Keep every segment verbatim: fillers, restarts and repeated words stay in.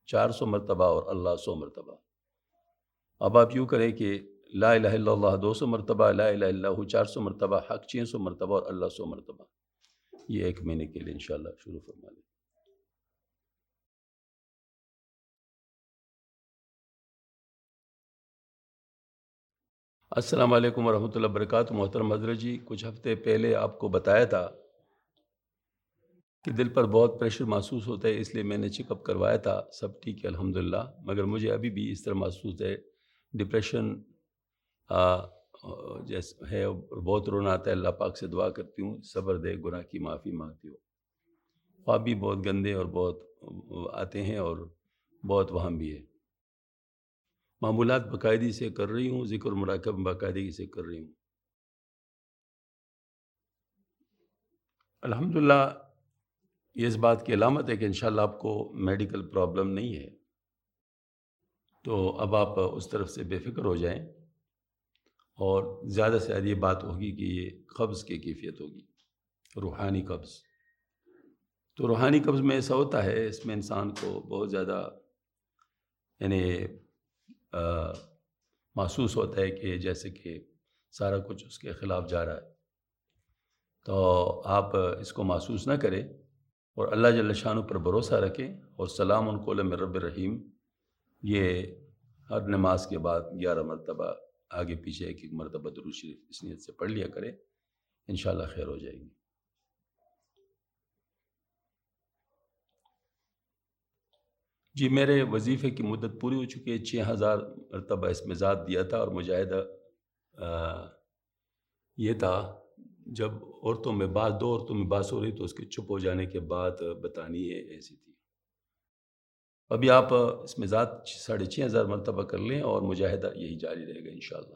چار سو مرتبہ اور اللہ سو مرتبہ۔ اب آپ یوں کریں کہ لا الہ الا اللہ دو سو مرتبہ، لا الہ الا اللہ چار سو مرتبہ، حق چھ سو مرتبہ اور اللہ سو مرتبہ، یہ ایک مہینے کے لیے انشاءاللہ شروع فرما لیں۔ السلام علیکم ورحمۃ اللہ وبرکاتہ۔ محترم حضرت جی، کچھ ہفتے پہلے آپ کو بتایا تھا کہ دل پر بہت پریشر محسوس ہوتا ہے، اس لیے میں نے چیک اپ کروایا تھا، سب ٹھیک ہے الحمدللہ، مگر مجھے ابھی بھی اس طرح محسوس ہے، ڈپریشن جیسے ہے، بہت رونا آتا ہے۔ اللہ پاک سے دعا کرتی ہوں صبر دے، گناہ کی معافی مانگتی ہوں۔ خواب بھی بہت گندے اور بہت آتے ہیں اور بہت وہم بھی ہے۔ معمولات باقاعدگی سے کر رہی ہوں، ذکر مراقب باقاعدگی سے کر رہی ہوں الحمدللہ۔ یہ اس بات کی علامت ہے کہ انشاءاللہ آپ کو میڈیکل پرابلم نہیں ہے، تو اب آپ اس طرف سے بے فکر ہو جائیں، اور زیادہ سے زیادہ یہ بات ہوگی کہ یہ قبض کی کیفیت ہوگی، روحانی قبض۔ تو روحانی قبض میں ایسا ہوتا ہے، اس میں انسان کو بہت زیادہ یعنی محسوس ہوتا ہے کہ جیسے کہ سارا کچھ اس کے خلاف جا رہا ہے، تو آپ اس کو محسوس نہ کریں اور اللہ جل شانہ پر بھروسہ رکھیں، اور سلام قولا من رب الرحیم یہ ہر نماز کے بعد گیارہ مرتبہ آگے پیچھے ایک ایک مرتبہ درود شریف اس نیت سے پڑھ لیا کریں، انشاءاللہ خیر ہو جائے گی۔ جی، میرے وظیفے کی مدت پوری ہو چکی ہے، چھ ہزار مرتبہ اس میں ذات دیا تھا، اور مجاہدہ یہ تھا جب عورتوں میں بات دو عورتوں میں بات ہو رہی تو اس کے چپ ہو جانے کے بعد بتانی ہے، ایسی تھی۔ ابھی آپ اس میں ذات ساڑھے چھ ہزار مرتبہ کر لیں، اور مجاہدہ یہی جاری رہے گا انشاءاللہ۔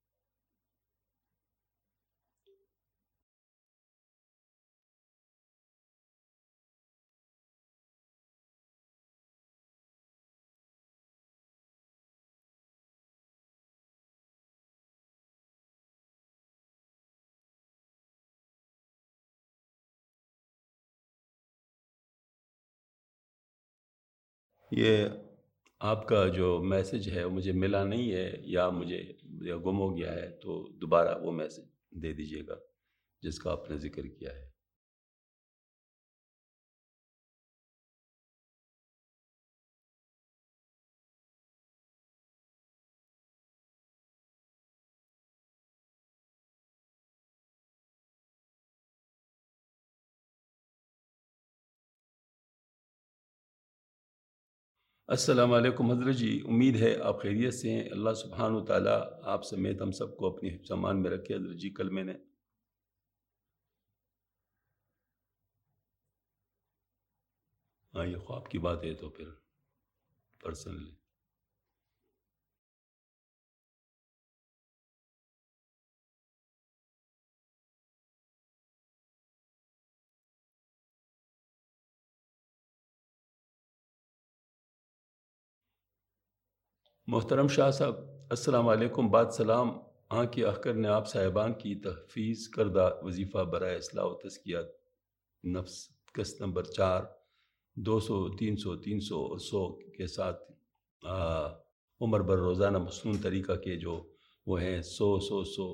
یہ آپ کا جو میسج ہے وہ مجھے ملا نہیں ہے، یا مجھے یا گم ہو گیا ہے، تو دوبارہ وہ میسج دے دیجیے گا جس کا آپ نے ذکر کیا ہے۔ السلام علیکم حضرت جی، امید ہے آپ خیریت سے ہیں، اللہ سبحانہ وتعالیٰ آپ سمیت ہم سب کو اپنی حفظ امان میں رکھے۔ حضرت جی، کل میں نے ہاں یہ خواب کی بات ہے تو پھر پرسنلی محترم شاہ صاحب، السلام علیکم، بعد سلام۔ آن کی اخکر نے آپ صاحبان کی تحفیظ کردہ وظیفہ برائے اصلاح و تزکیہ نفس قسط نمبر چار دو سو تین سو تین سو اور سو کے ساتھ عمر بر روزانہ مسنون طریقہ کے جو وہ ہیں سو سو سو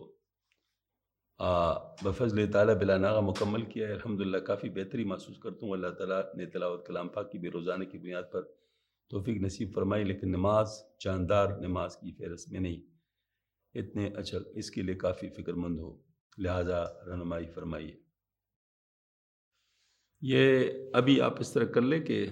بفضل تعالیٰ بلا ناغہ مکمل کیا ہے۔ الحمدللہ کافی بہتری محسوس کرتا ہوں۔ اللہ تعالیٰ نے تلاوت کلام پاک کی بھی روزانہ کی بنیاد پر توفیق نصیب فرمائی، لیکن نماز جاندار نماز کی فہرست میں نہیں، اتنے اچھا اس کے لیے کافی فکر مند ہو، لہٰذا رہنمائی فرمائیے۔ یہ ابھی آپ اس طرح کر لیں کہ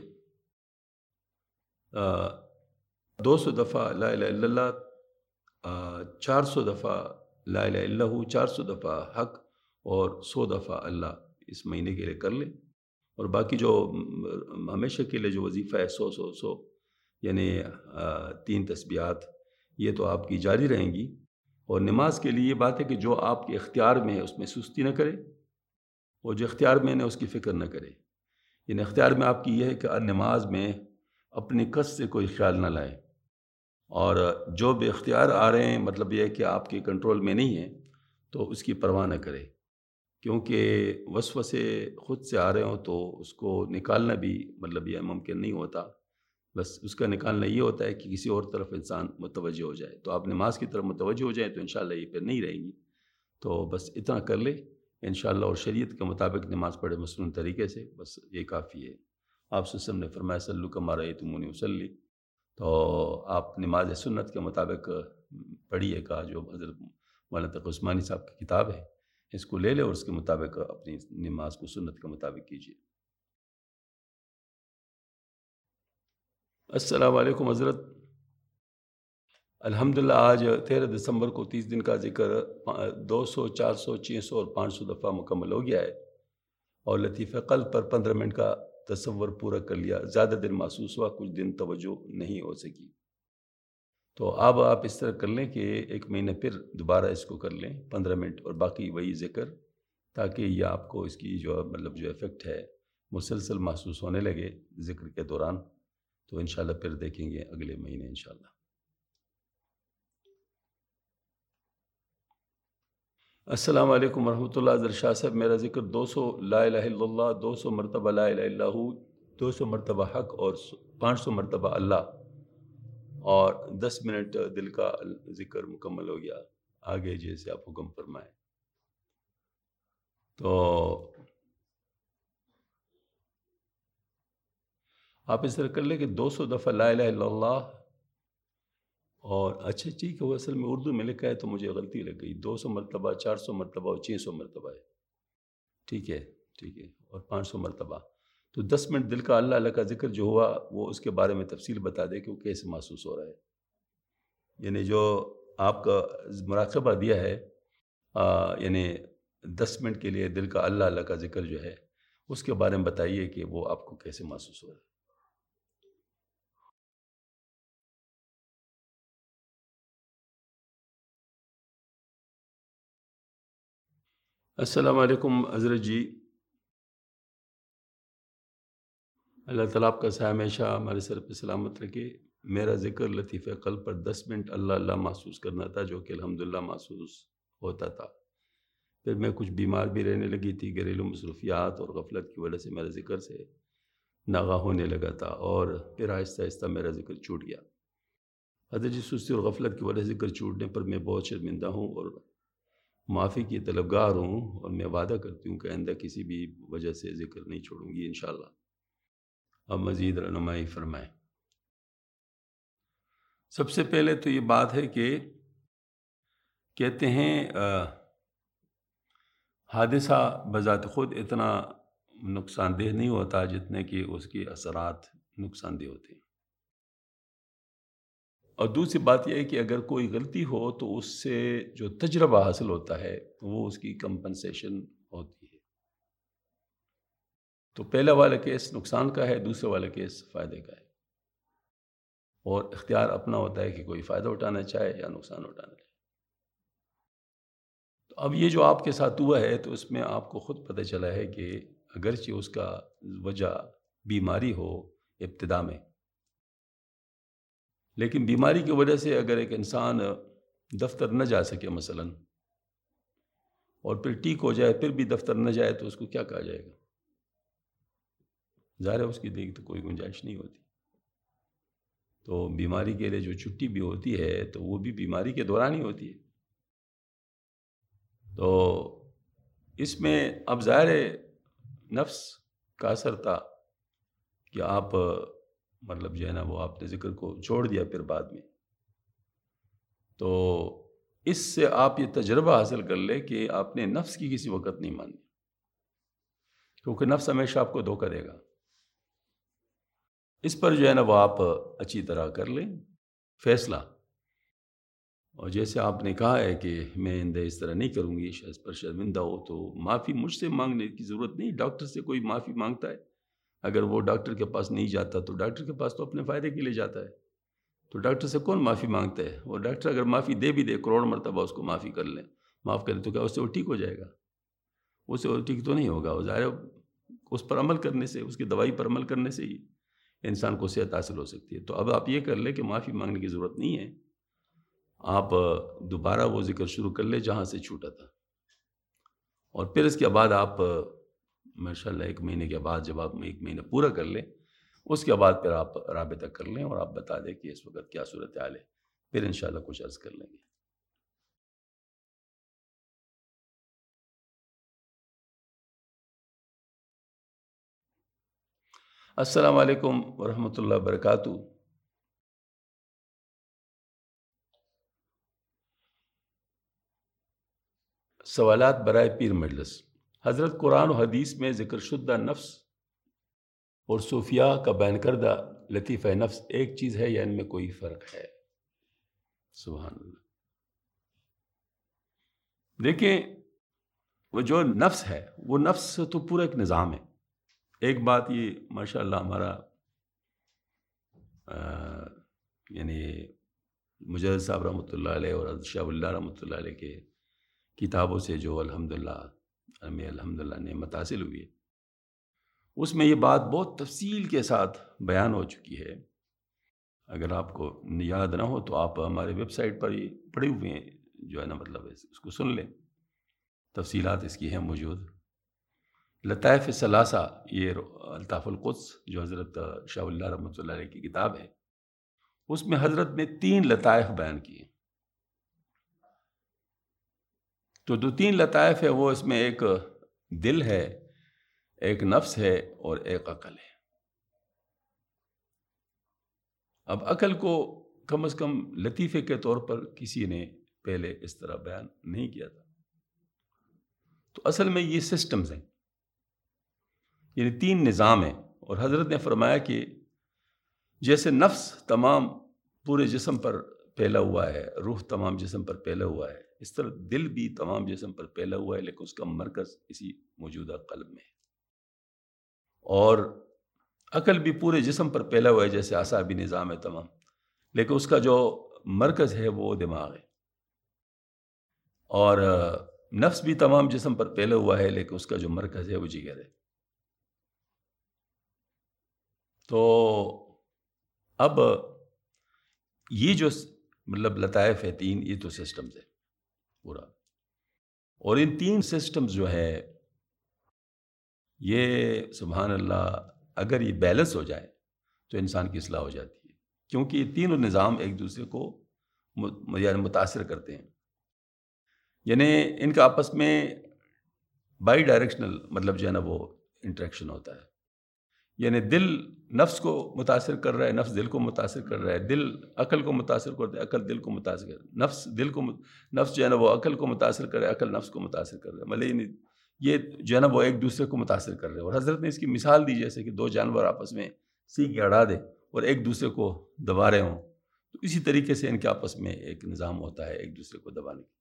دو سو دفعہ لا الہ الا اللہ، چار سو دفعہ لا الہ الا ہو، چار سو دفعہ حق اور سو دفعہ اللہ اس مہینے کے لیے کر لیں، اور باقی جو ہمیشہ کے لیے جو وظیفہ ہے سو سو سو یعنی تین تسبیحات، یہ تو آپ کی جاری رہیں گی۔ اور نماز کے لیے یہ بات ہے کہ جو آپ کے اختیار میں ہے اس میں سستی نہ کرے، اور جو اختیار میں نے اس کی فکر نہ کرے۔ یعنی اختیار میں آپ کی یہ ہے کہ نماز میں اپنی قصد سے کوئی خیال نہ لائے، اور جو بے اختیار آ رہے ہیں مطلب یہ ہے کہ آپ کے کنٹرول میں نہیں ہیں تو اس کی پرواہ نہ کرے، کیونکہ وسوسے خود سے آ رہے ہوں تو اس کو نکالنا بھی مطلب یہ ممکن نہیں ہوتا، بس اس کا نکالنا یہ ہوتا ہے کہ کسی اور طرف انسان متوجہ ہو جائے. تو آپ نماز کی طرف متوجہ ہو جائیں تو انشاءاللہ یہ پھر نہیں رہیں گی. تو بس اتنا کر لے انشاءاللہ، اور شریعت کے مطابق نماز پڑھے مسنون طریقے سے، بس یہ کافی ہے. آپ صلی اللہ علیہ وسلم نے فرمایا صلو کما رأیتمونی اصلی، تو آپ نماز سنت کے مطابق پڑھیے کا جو حضرت مولانا تقی عثمانی صاحب کی کتاب ہے، اس کو لے لے اور اس کے مطابق اپنی نماز کو سنت کے مطابق کیجیے. السلام علیکم حضرت. الحمدللہ آج تیرہ دسمبر کو تیس دن کا ذکر دو سو چار سو چھ سو اور پانچ سو دفعہ مکمل ہو گیا ہے، اور لطیفہ قلب پر پندرہ منٹ کا تصور پورا کر لیا. زیادہ دن محسوس ہوا، کچھ دن توجہ نہیں ہو سکی. تو اب آپ اس طرح کر لیں کہ ایک مہینہ پھر دوبارہ اس کو کر لیں پندرہ منٹ، اور باقی وہی ذکر، تاکہ یہ آپ کو اس کی جو مطلب جو افیکٹ ہے مسلسل محسوس ہونے لگے ذکر کے دوران. تو انشاءاللہ پھر دیکھیں گے اگلے مہینے انشاءاللہ. السلام علیکم ورحمۃ اللہ. حضرت شاہ صاحب، میرا ذکر دو سو لا الہ الا اللہ، دو سو مرتبہ لا الہ الا ہو، دو سو مرتبہ حق، اور پانچ سو مرتبہ اللہ، اور دس منٹ دل کا ذکر مکمل ہو گیا. آگے جیسے آپ حکم فرمائیں. تو آپ اس طرح کر لیں کہ دو سو دفعہ لا الہ الا اللہ، اور اچھا ٹھیک ہے، وہ اصل میں اردو میں لکھا ہے تو مجھے غلطی لگ گئی. دو سو مرتبہ، چار سو مرتبہ اور چھ سو مرتبہ ہے. ٹھیک ہے ٹھیک ہے، اور پانچ سو مرتبہ. تو دس منٹ دل کا اللہ اللہ کا ذکر جو ہوا، وہ اس کے بارے میں تفصیل بتا دے کہ وہ کیسے محسوس ہو رہا ہے. یعنی جو آپ کا مراقبہ دیا ہے، آ, یعنی دس منٹ کے لیے دل کا اللہ اللہ کا ذکر جو ہے، اس کے بارے میں بتائیے کہ وہ آپ کو کیسے محسوس ہو رہا ہے. السلام علیکم حضرت جی. اللہ تعالیٰ آپ کا سایہ ہمیشہ ہمارے سر پہ سلامت رکھے. میرا ذکر لطیفہ قلب پر دس منٹ اللہ اللہ محسوس کرنا تھا، جو کہ الحمدللہ محسوس ہوتا تھا. پھر میں کچھ بیمار بھی رہنے لگی تھی، گھریلو مصروفیات اور غفلت کی وجہ سے میرے ذکر سے ناغہ ہونے لگا تھا، اور پھر آہستہ آہستہ میرا ذکر چھوٹ گیا. حضرت جی، سستی اور غفلت کی وجہ سے ذکر چھوٹنے پر میں بہت شرمندہ ہوں اور معافی کی طلبگار ہوں، اور میں وعدہ کرتی ہوں کہ آئندہ کسی بھی وجہ سے ذکر نہیں چھوڑوں گی انشاءاللہ. اب مزید رہنمائی فرمائیں. سب سے پہلے تو یہ بات ہے کہ کہتے ہیں حادثہ بذات خود اتنا نقصان دہ نہیں ہوتا جتنے کہ اس کے اثرات نقصان دہ ہوتے ہیں. اور دوسری بات یہ ہے کہ اگر کوئی غلطی ہو تو اس سے جو تجربہ حاصل ہوتا ہے وہ اس کی کمپنسیشن ہوتی ہے. تو پہلا والا کیس نقصان کا ہے، دوسرا والا کیس فائدے کا ہے، اور اختیار اپنا ہوتا ہے کہ کوئی فائدہ اٹھانا چاہے یا نقصان اٹھانا چاہے. تو اب یہ جو آپ کے ساتھ ہوا ہے تو اس میں آپ کو خود پتہ چلا ہے کہ اگرچہ اس کا وجہ بیماری ہو ابتدا میں، لیکن بیماری کی وجہ سے اگر ایک انسان دفتر نہ جا سکے مثلا، اور پھر ٹھیک ہو جائے پھر بھی دفتر نہ جائے، تو اس کو کیا کہا جائے گا؟ ظاہر ہے اس کی دیکھ تو کوئی گنجائش نہیں ہوتی. تو بیماری کے لیے جو چھٹی بھی ہوتی ہے تو وہ بھی بیماری کے دوران ہی ہوتی ہے. تو اس میں اب ظاہر نفس کا اثر تھا کہ آپ مطلب جو ہے نا وہ آپ نے ذکر کو چھوڑ دیا پھر بعد میں. تو اس سے آپ یہ تجربہ حاصل کر لیں کہ آپ نے نفس کی کسی وقت نہیں مانی، کیونکہ نفس ہمیشہ آپ کو دھوکہ دے گا. اس پر جو ہے نا وہ آپ اچھی طرح کر لیں فیصلہ. اور جیسے آپ نے کہا ہے کہ میں آئندہ اس طرح نہیں کروں گی، اس پر شرمندہ ہو تو معافی مجھ سے مانگنے کی ضرورت نہیں. ڈاکٹر سے کوئی معافی مانگتا ہے، اگر وہ ڈاکٹر کے پاس نہیں جاتا تو ڈاکٹر کے پاس تو اپنے فائدے کے لیے جاتا ہے. تو ڈاکٹر سے کون معافی مانگتا ہے؟ وہ ڈاکٹر اگر معافی دے بھی دے، کروڑ مرتبہ اس کو معافی کر لیں، معاف کریں، تو کیا اس سے وہ ٹھیک ہو جائے گا؟ اس سے وہ ٹھیک تو نہیں ہوگا. وہ ظاہر اس پر عمل کرنے سے، اس کی دوائی پر عمل کرنے سے ہی انسان کو صحت حاصل ہو سکتی ہے. تو اب آپ یہ کر لیں کہ معافی مانگنے کی ضرورت نہیں ہے، آپ دوبارہ وہ ذکر شروع کر لیں جہاں سے چھوٹا تھا. اور پھر اس کے بعد آپ ماشاءاللہ ایک مہینے کے بعد جب آپ ایک مہینہ پورا کر لیں، اس کے بعد پھر آپ رابطہ کر لیں اور آپ بتا دیں کہ اس وقت کیا صورتحال ہے، پھر انشاءاللہ کچھ عرض کر لیں گے۔ السلام علیکم ورحمۃ اللہ وبرکاتہ۔ سوالات برائے پیر مجلس۔ حضرت قرآن و حدیث میں ذکر شدہ نفس اور صوفیاء کا بیان کردہ لطیفہ نفس ایک چیز ہے یا ان میں کوئی فرق ہے؟ سبحان اللہ۔ دیکھیں، وہ جو نفس ہے وہ نفس تو پورا ایک نظام ہے۔ ایک بات یہ ماشاء اللہ ہمارا یعنی مجدد صاحب رحمۃ اللہ علیہ اور حضرت شاہ اللہ رحمۃ اللہ علیہ کے کتابوں سے جو الحمدللہ ہمیں الحمدللہ نعمت حاصل ہوئی ہے، اس میں یہ بات بہت تفصیل کے ساتھ بیان ہو چکی ہے۔ اگر آپ کو یاد نہ ہو تو آپ ہمارے ویب سائٹ پر یہ پڑے ہوئے ہیں، جو ہے نا مطلب اس کو سن لیں، تفصیلات اس کی ہیں موجود۔ لطائف ثلاثہ، یہ الطاف القدس جو حضرت شاہ اللہ رحمۃ اللہ علیہ کی کتاب ہے، اس میں حضرت نے تین لطائف بیان کیے۔ تو دو تین لطائف ہے وہ اس میں ایک دل ہے، ایک نفس ہے اور ایک عقل ہے۔ اب عقل کو کم از کم لطیفے کے طور پر کسی نے پہلے اس طرح بیان نہیں کیا تھا۔ تو اصل میں یہ سسٹمز ہیں، یعنی تین نظام ہیں، اور حضرت نے فرمایا کہ جیسے نفس تمام پورے جسم پر پھیلا ہوا ہے، روح تمام جسم پر پھیلا ہوا ہے، اس طرح دل بھی تمام جسم پر پھیلا ہوا ہے، لیکن اس کا مرکز اسی موجودہ قلب میں ہے۔ اور عقل بھی پورے جسم پر پھیلا ہوا ہے، جیسے اعصابی نظام ہے تمام، لیکن اس کا جو مرکز ہے وہ دماغ ہے۔ اور نفس بھی تمام جسم پر پھیلا ہوا ہے، لیکن اس کا جو مرکز ہے وہ جگر ہے۔ تو اب یہ جو مطلب لطائف ہے تین، یہ تو سسٹمز ہے پورا، اور ان تین سسٹمز جو ہے یہ سبحان اللہ اگر یہ بیلنس ہو جائے تو انسان کی اصلاح ہو جاتی ہے، کیونکہ یہ تینوں نظام ایک دوسرے کو یعنی متاثر کرتے ہیں، یعنی ان کا آپس میں بائی ڈائریکشنل مطلب جو ہے نا وہ انٹریکشن ہوتا ہے، یعنی دل نفس کو متاثر کر رہا ہے، نفس دل کو متاثر کر رہا ہے، دل عقل کو متاثر کرتا ہے، عقل دل کو متاثر کر رہا ہے، نفس دل کو نفس جو ہے نا وہ عقل کو متاثر کر رہا ہے، عقل نفس کو متاثر کر رہا ہے، مطلب یہ جو ہے نا وہ ایک دوسرے کو متاثر کر رہے ہیں۔ اور حضرت نے اس کی مثال دی جیسے کہ دو جانور آپس میں سینگ اڑا دے اور ایک دوسرے کو دبا رہے ہوں، تو اسی طریقے سے ان کے آپس میں ایک نظام ہوتا ہے ایک دوسرے کو دبانے کا۔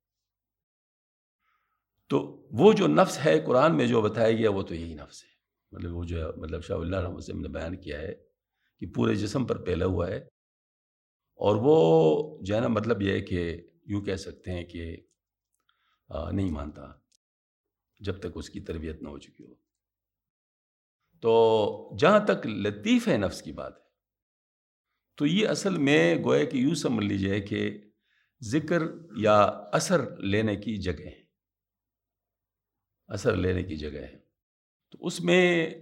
تو وہ جو نفس ہے قرآن میں جو بتایا گیا وہ تو یہی نفس ہے، مطلب وہ جو مطلب شاہ اللہ رحمۃ اللہ نے بیان کیا ہے کہ پورے جسم پر پھیلا ہوا ہے، اور وہ جو ہے نا مطلب یہ ہے کہ یوں کہہ سکتے ہیں کہ نہیں مانتا جب تک اس کی تربیت نہ ہو چکی ہو۔ تو جہاں تک لطیف ہے نفس کی بات ہے تو یہ اصل میں گویا کہ یوں سمجھ لیجئے کہ ذکر یا اثر لینے کی جگہ ہے، اثر لینے کی جگہ ہے۔ تو اس میں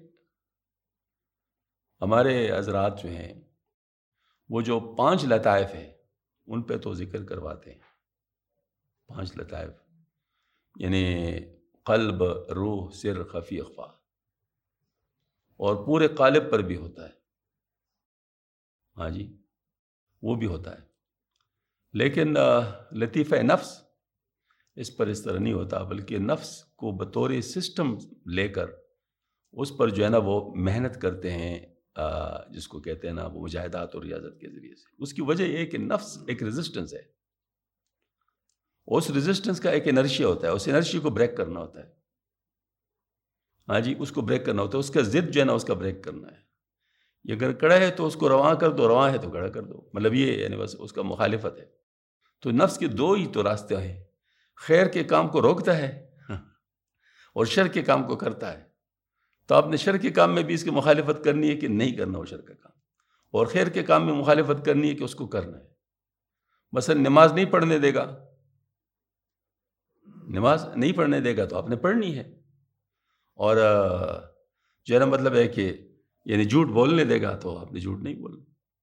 ہمارے حضرات جو ہیں وہ جو پانچ لطائف ہیں ان پہ تو ذکر کرواتے ہیں، پانچ لطائف یعنی قلب، روح، سر، خفی، اخفا، اور پورے قالب پر بھی ہوتا ہے، ہاں جی وہ بھی ہوتا ہے، لیکن لطیفہ نفس اس پر اس طرح نہیں ہوتا، بلکہ نفس کو بطور سسٹم لے کر اس پر جو ہے نا وہ محنت کرتے ہیں، جس کو کہتے ہیں نا وہ مجاہدات اور ریاضت کے ذریعے سے۔ اس کی وجہ یہ ہے کہ نفس ایک ریزسٹنس ہے، اس ریزسٹنس کا ایک انرشیا ہوتا ہے، اس انرشیا کو بریک کرنا ہوتا ہے، ہاں جی اس کو بریک کرنا ہوتا ہے، اس کا ضد جو ہے نا اس کا بریک کرنا ہے۔ یہ اگر کڑا ہے تو اس کو رواں کر دو، رواں ہے تو کڑا کر دو، مطلب یہ یعنی بس اس کا مخالفت ہے۔ تو نفس کے دو ہی تو راستے ہیں، خیر کے کام کو روکتا ہے اور شر کے کام کو کرتا ہے۔ تو آپ نے شر کے کام میں بھی اس کی مخالفت کرنی ہے کہ نہیں کرنا وہ شر کا کام، اور خیر کے کام میں مخالفت کرنی ہے کہ اس کو کرنا ہے۔ مثلا نماز نہیں پڑھنے دے گا، نماز نہیں پڑھنے دے گا تو آپ نے پڑھنی ہے، اور جو ہے نا مطلب ہے کہ یعنی جھوٹ بولنے دے گا تو آپ نے جھوٹ نہیں بولنا،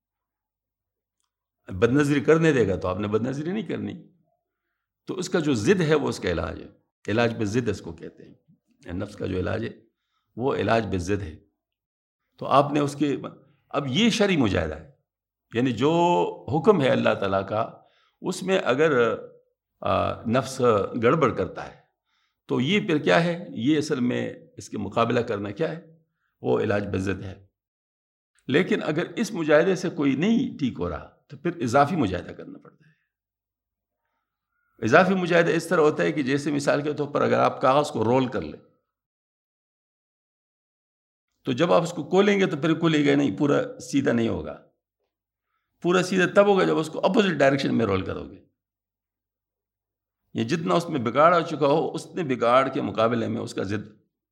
بد نظری کرنے دے گا تو آپ نے بد نظری نہیں کرنی. تو اس کا جو ضد ہے وہ اس کا علاج ہے. علاج بے ضد اس کو کہتے ہیں. نفس کا جو علاج ہے وہ علاج بے ضد ہے. تو آپ نے اس کے اب یہ شرعی مجاہدہ ہے، یعنی جو حکم ہے اللہ تعالیٰ کا اس میں اگر نفس گڑبڑ کرتا ہے تو یہ پھر کیا ہے، یہ اصل میں اس کے مقابلہ کرنا کیا ہے، وہ علاج بے ضد ہے. لیکن اگر اس مجاہدے سے کوئی نہیں ٹھیک ہو رہا تو پھر اضافی مجاہدہ کرنا پڑتا ہے. اضافی مجاہدہ اس طرح ہوتا ہے کہ جیسے مثال کے طور پر اگر آپ کاغذ کو رول کر لیں تو جب آپ اس کو کھولیں گے تو پھر کھلے گا نہیں، پورا سیدھا نہیں ہوگا. پورا سیدھا تب ہوگا جب اس کو اپوزٹ ڈائریکشن میں رول کرو گے. یہ جتنا اس میں بگاڑ آ چکا ہو اس نے بگاڑ کے مقابلے میں اس کا ضد.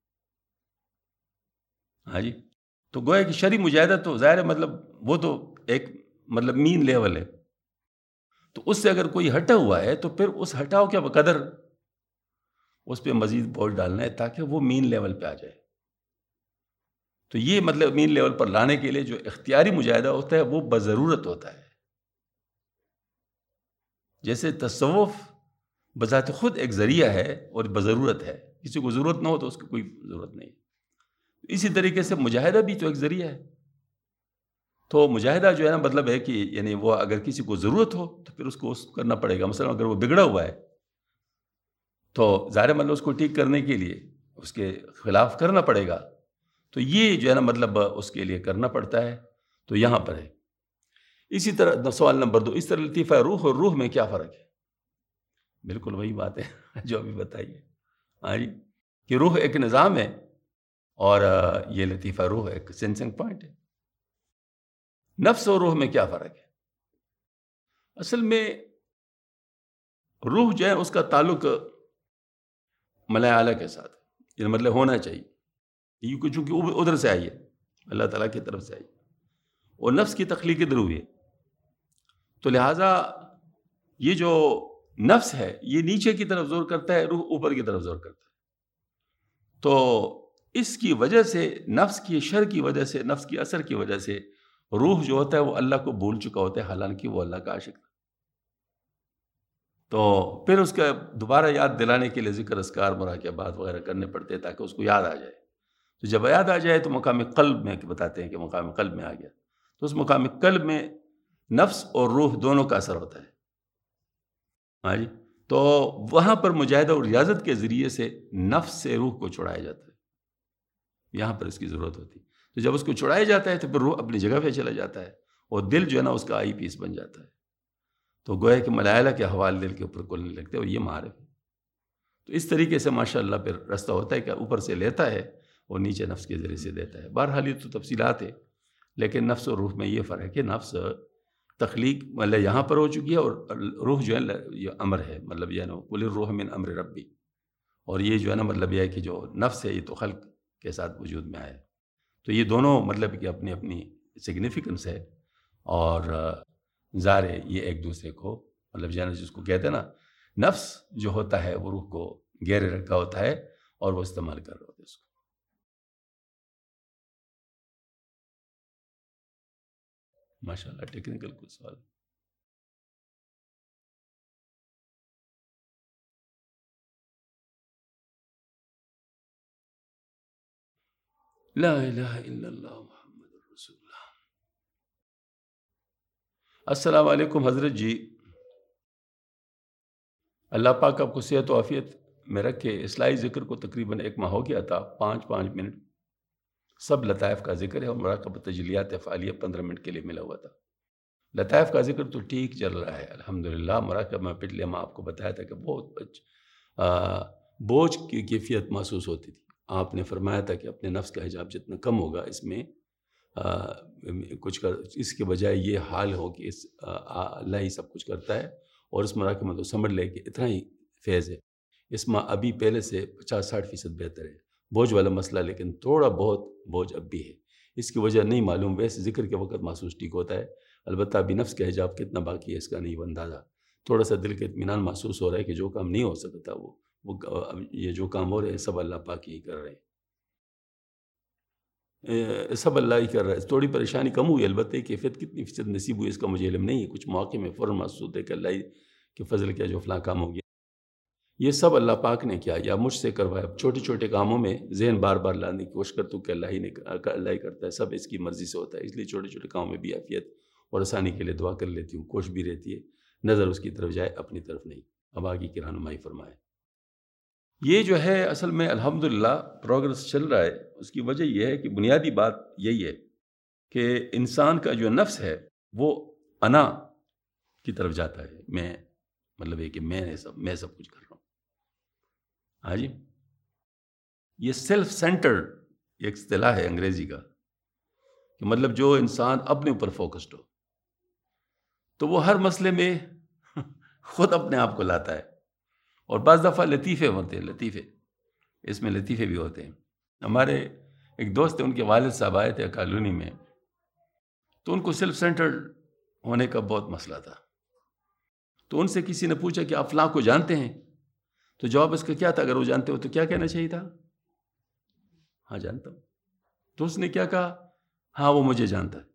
ہاں جی. تو گویا کہ شرعی مجاہدہ تو ظاہر ہے مطلب وہ تو ایک مطلب مین لیول ہے. تو اس سے اگر کوئی ہٹا ہوا ہے تو پھر اس ہٹاؤ کے بقدر اس پہ مزید بوجھ ڈالنا ہے تاکہ وہ مین لیول پہ آ جائے. تو یہ مطلب مین لیول پر لانے کے لیے جو اختیاری مجاہدہ ہوتا ہے وہ بضرورت ہوتا ہے. جیسے تصوف بذات خود ایک ذریعہ ہے اور بضرورت ہے، کسی کو ضرورت نہ ہو تو اس کی کوئی ضرورت نہیں. اسی طریقے سے مجاہدہ بھی تو ایک ذریعہ ہے. تو مجاہدہ جو ہے نا مطلب ہے کہ یعنی وہ اگر کسی کو ضرورت ہو تو پھر اس کو اس کرنا پڑے گا. مثلا اگر وہ بگڑا ہوا ہے تو ظاہر مطلب اس کو ٹھیک کرنے کے لیے اس کے خلاف کرنا پڑے گا. تو یہ جو ہے نا مطلب اس کے لیے کرنا پڑتا ہے. تو یہاں پر ہے. اسی طرح سوال نمبر دو، اس طرح لطیفہ روح اور روح میں کیا فرق ہے؟ بالکل وہی بات ہے جو ابھی بتائیے. ہاں جی، کہ روح ایک نظام ہے اور یہ لطیفہ روح ایک سینسنگ پوائنٹ ہے. نفس اور روح میں کیا فرق ہے؟ اصل میں روح جو ہے اس کا تعلق ملائے اعلیٰ کے ساتھ، یعنی مطلب ہونا چاہیے، چونکہ ادھر سے آئی ہے، اللہ تعالیٰ کی طرف سے آئی، اور نفس کی تخلیق ادھر ہوئی ہے. تو لہٰذا یہ جو نفس ہے یہ نیچے کی طرف زور کرتا ہے، روح اوپر کی طرف زور کرتا ہے. تو اس کی وجہ سے نفس کی شر کی وجہ سے، نفس کی اثر کی وجہ سے روح جو ہوتا ہے وہ اللہ کو بھول چکا ہوتا ہے، حالانکہ وہ اللہ کا عاشق تھا. تو پھر اس کا دوبارہ یاد دلانے کے لیے ذکر اذکار مراقبات وغیرہ کرنے پڑتے ہیں تاکہ اس کو یاد آ جائے. تو جب یاد آ جائے تو مقام قلب میں بتاتے ہیں کہ مقام قلب میں آ گیا. تو اس مقام قلب میں نفس اور روح دونوں کا اثر ہوتا ہے. ہاں جی. تو وہاں پر مجاہدہ اور ریاضت کے ذریعے سے نفس سے روح کو چھڑایا جاتا ہے. یہاں پر اس کی ضرورت ہوتی ہے. تو جب اس کو چھڑایا جاتا ہے تو پھر روح اپنی جگہ پہ چلا جاتا ہے اور دل جو ہے نا اس کا آئی پیس بن جاتا ہے. تو گویا کہ ملائلہ کے حوالے دل کے اوپر کھلنے لگتے اور یہ معارف ہے. تو اس طریقے سے ماشاءاللہ پھر رستہ ہوتا ہے کہ اوپر سے لیتا ہے اور نیچے نفس کے ذریعے سے دیتا ہے. بہرحال یہ تو تفصیلات ہے، لیکن نفس اور روح میں یہ فرق ہے کہ نفس تخلیق مطلب یہاں پر ہو چکی ہے اور روح جو ہے یہ امر ہے، مطلب یہ نا قل الروح من امر ربی. اور یہ جو ہے نا مطلب یہ ہے کہ جو نفس ہے یہ تو خلق کے ساتھ وجود میں آیا. تو یہ دونوں مطلب کہ اپنی اپنی سگنیفیکنس ہے اور ظاہر ہے یہ ایک دوسرے کو مطلب جانا جس کو کہتے ہیں نا نفس جو ہوتا ہے وہ روح کو گھیرے رکھا ہوتا ہے اور وہ استعمال کر رہا ہوتا ہے اس کو. ماشاء اللہ ٹیکنیکل کچھ سوال. لا الہ الا اللہ محمد رسول اللہ. السلام علیکم حضرت جی، اللہ پاک آپ کو صحت و عافیت میں رکھے. اصلاحی ذکر کو تقریباً ایک ماہ ہو گیا تھا، پانچ پانچ منٹ سب لطائف کا ذکر ہے اور مراقبہ تجلیات فعالیہ پندرہ منٹ کے لیے ملا ہوا تھا. لطائف کا ذکر تو ٹھیک چل رہا ہے الحمدللہ. مراقبہ میں پچھلے ماہ آپ کو بتایا تھا کہ بہت بوجھ کی کیفیت محسوس ہوتی تھی. آپ نے فرمایا تھا کہ اپنے نفس کا حجاب جتنا کم ہوگا اس میں کچھ کر اس کے بجائے یہ حال ہو کہ اس اللہ ہی سب کچھ کرتا ہے اور اس مراقبہ میں تو سمجھ لے کہ اتنا ہی فیض ہے. اس ماہ ابھی پہلے سے پچاس ساٹھ فیصد بہتر ہے. بوجھ والا مسئلہ لیکن تھوڑا بہت بوجھ اب بھی ہے. اس کی وجہ نہیں معلوم، ویسے ذکر کے وقت محسوس ٹھیک ہوتا ہے. البتہ ابھی نفس کا حجاب کتنا باقی ہے اس کا نہیں اندازہ. تھوڑا سا دل کے اطمینان محسوس ہو رہا ہے کہ جو کام نہیں ہو سکتا وہ وہ یہ جو کام ہو رہے ہیں سب اللہ پاک ہی کر رہے ہیں. سب اللہ ہی کر رہا ہے. تھوڑی پریشانی کم ہوئی, البتہ کیفیت کتنی فیصد نصیب ہوئی اس کا مجھے علم نہیں ہے. کچھ مواقع میں فوراً محسوس ہوتا ہے کہ اللہ ہی کے فضل کیا جو فلاں کام ہو گیا. یہ سب اللہ پاک نے کیا یا مجھ سے کروایا. چھوٹے چھوٹے کاموں میں ذہن بار بار لانے کی کوشش کرتا ہوں کہ اللہ ہی نے اللہ ہی کرتا ہے, سب اس کی مرضی سے ہوتا ہے. اس لیے چھوٹے چھوٹے کاموں میں بھی عافیت اور آسانی کے لیے دعا کر لیتی ہوں. کوشش بھی رہتی ہے نظر اس کی طرف جائے, اپنی طرف نہیں. اب آگے کی رہنمائی فرمائے. یہ جو ہے اصل میں الحمدللہ پروگرس چل رہا ہے. اس کی وجہ یہ ہے کہ بنیادی بات یہی ہے کہ انسان کا جو نفس ہے وہ انا کی طرف جاتا ہے. میں مطلب یہ کہ میں نے سب میں سب کچھ کر رہا ہوں. ہاں جی, یہ سیلف سینٹرڈ ایک اصطلاح ہے انگریزی کا, کہ مطلب جو انسان اپنے اوپر فوکسڈ ہو تو وہ ہر مسئلے میں خود اپنے آپ کو لاتا ہے. اور بعض دفعہ لطیفے ہوتے ہیں, لطیفے اس میں لطیفے بھی ہوتے ہیں. ہمارے ایک دوست ہیں, ان کے والد صاحب آئے تھے کالونی میں, تو ان کو سیلف سینٹرڈ ہونے کا بہت مسئلہ تھا. تو ان سے کسی نے پوچھا کہ آپ فلاں کو جانتے ہیں؟ تو جواب اس کا کیا تھا, اگر وہ جانتے ہو تو کیا کہنا چاہیے تھا؟ ہاں جانتا ہوں. تو اس نے کیا کہا؟ ہاں وہ مجھے جانتا ہے.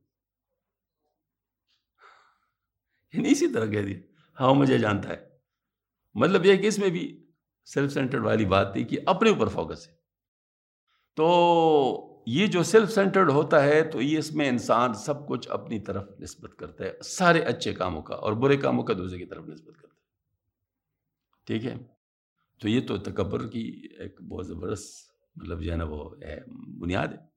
یعنی اسی طرح کہہ دیا, ہاں وہ مجھے جانتا ہے. مطلب یہ کہ اس میں بھی سیلف سینٹرڈ والی بات تھی کہ اپنے اوپر فوکس ہے. تو یہ جو سیلف سینٹرڈ ہوتا ہے تو یہ اس میں انسان سب کچھ اپنی طرف نسبت کرتا ہے, سارے اچھے کاموں کا, اور برے کاموں کا دوسرے کی طرف نسبت کرتا ہے. ٹھیک ہے, تو یہ تو تکبر کی ایک بہت زبردست مطلب جو ہے نا وہ ہے بنیاد ہے.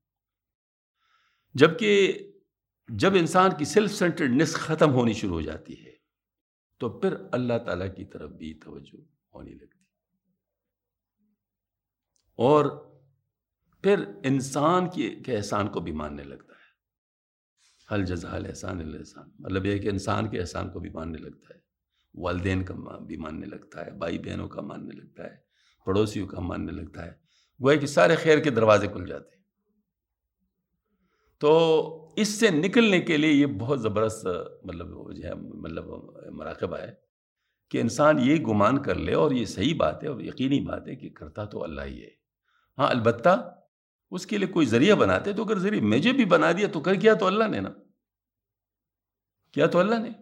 جبکہ جب انسان کی سیلف سینٹرڈنس ختم ہونی شروع ہو جاتی ہے تو پھر اللہ تعالیٰ کی طرف بھی توجہ ہونے لگتی ہے, اور پھر انسان کی کے احسان کو بھی ماننے لگتا ہے. حل جزا الاحسان الا الاحسان, مطلب یہ کہ انسان کے احسان کو بھی ماننے لگتا ہے, والدین کا بھی ماننے لگتا ہے, بھائی بہنوں کا ماننے لگتا ہے, پڑوسیوں کا ماننے لگتا ہے. گویا کہ سارے خیر کے دروازے کھل جاتے ہیں. تو اس سے نکلنے کے لیے یہ بہت زبردست مطلب جو ہے مطلب مراقبہ ہے کہ انسان یہ گمان کر لے, اور یہ صحیح بات ہے اور یقینی بات ہے کہ کرتا تو اللہ ہی ہے. ہاں البتہ اس کے لیے کوئی ذریعہ بناتے, تو اگر ذریعہ مجھے بھی بنا دیا تو کر کیا تو اللہ نے نا, کیا تو اللہ نے.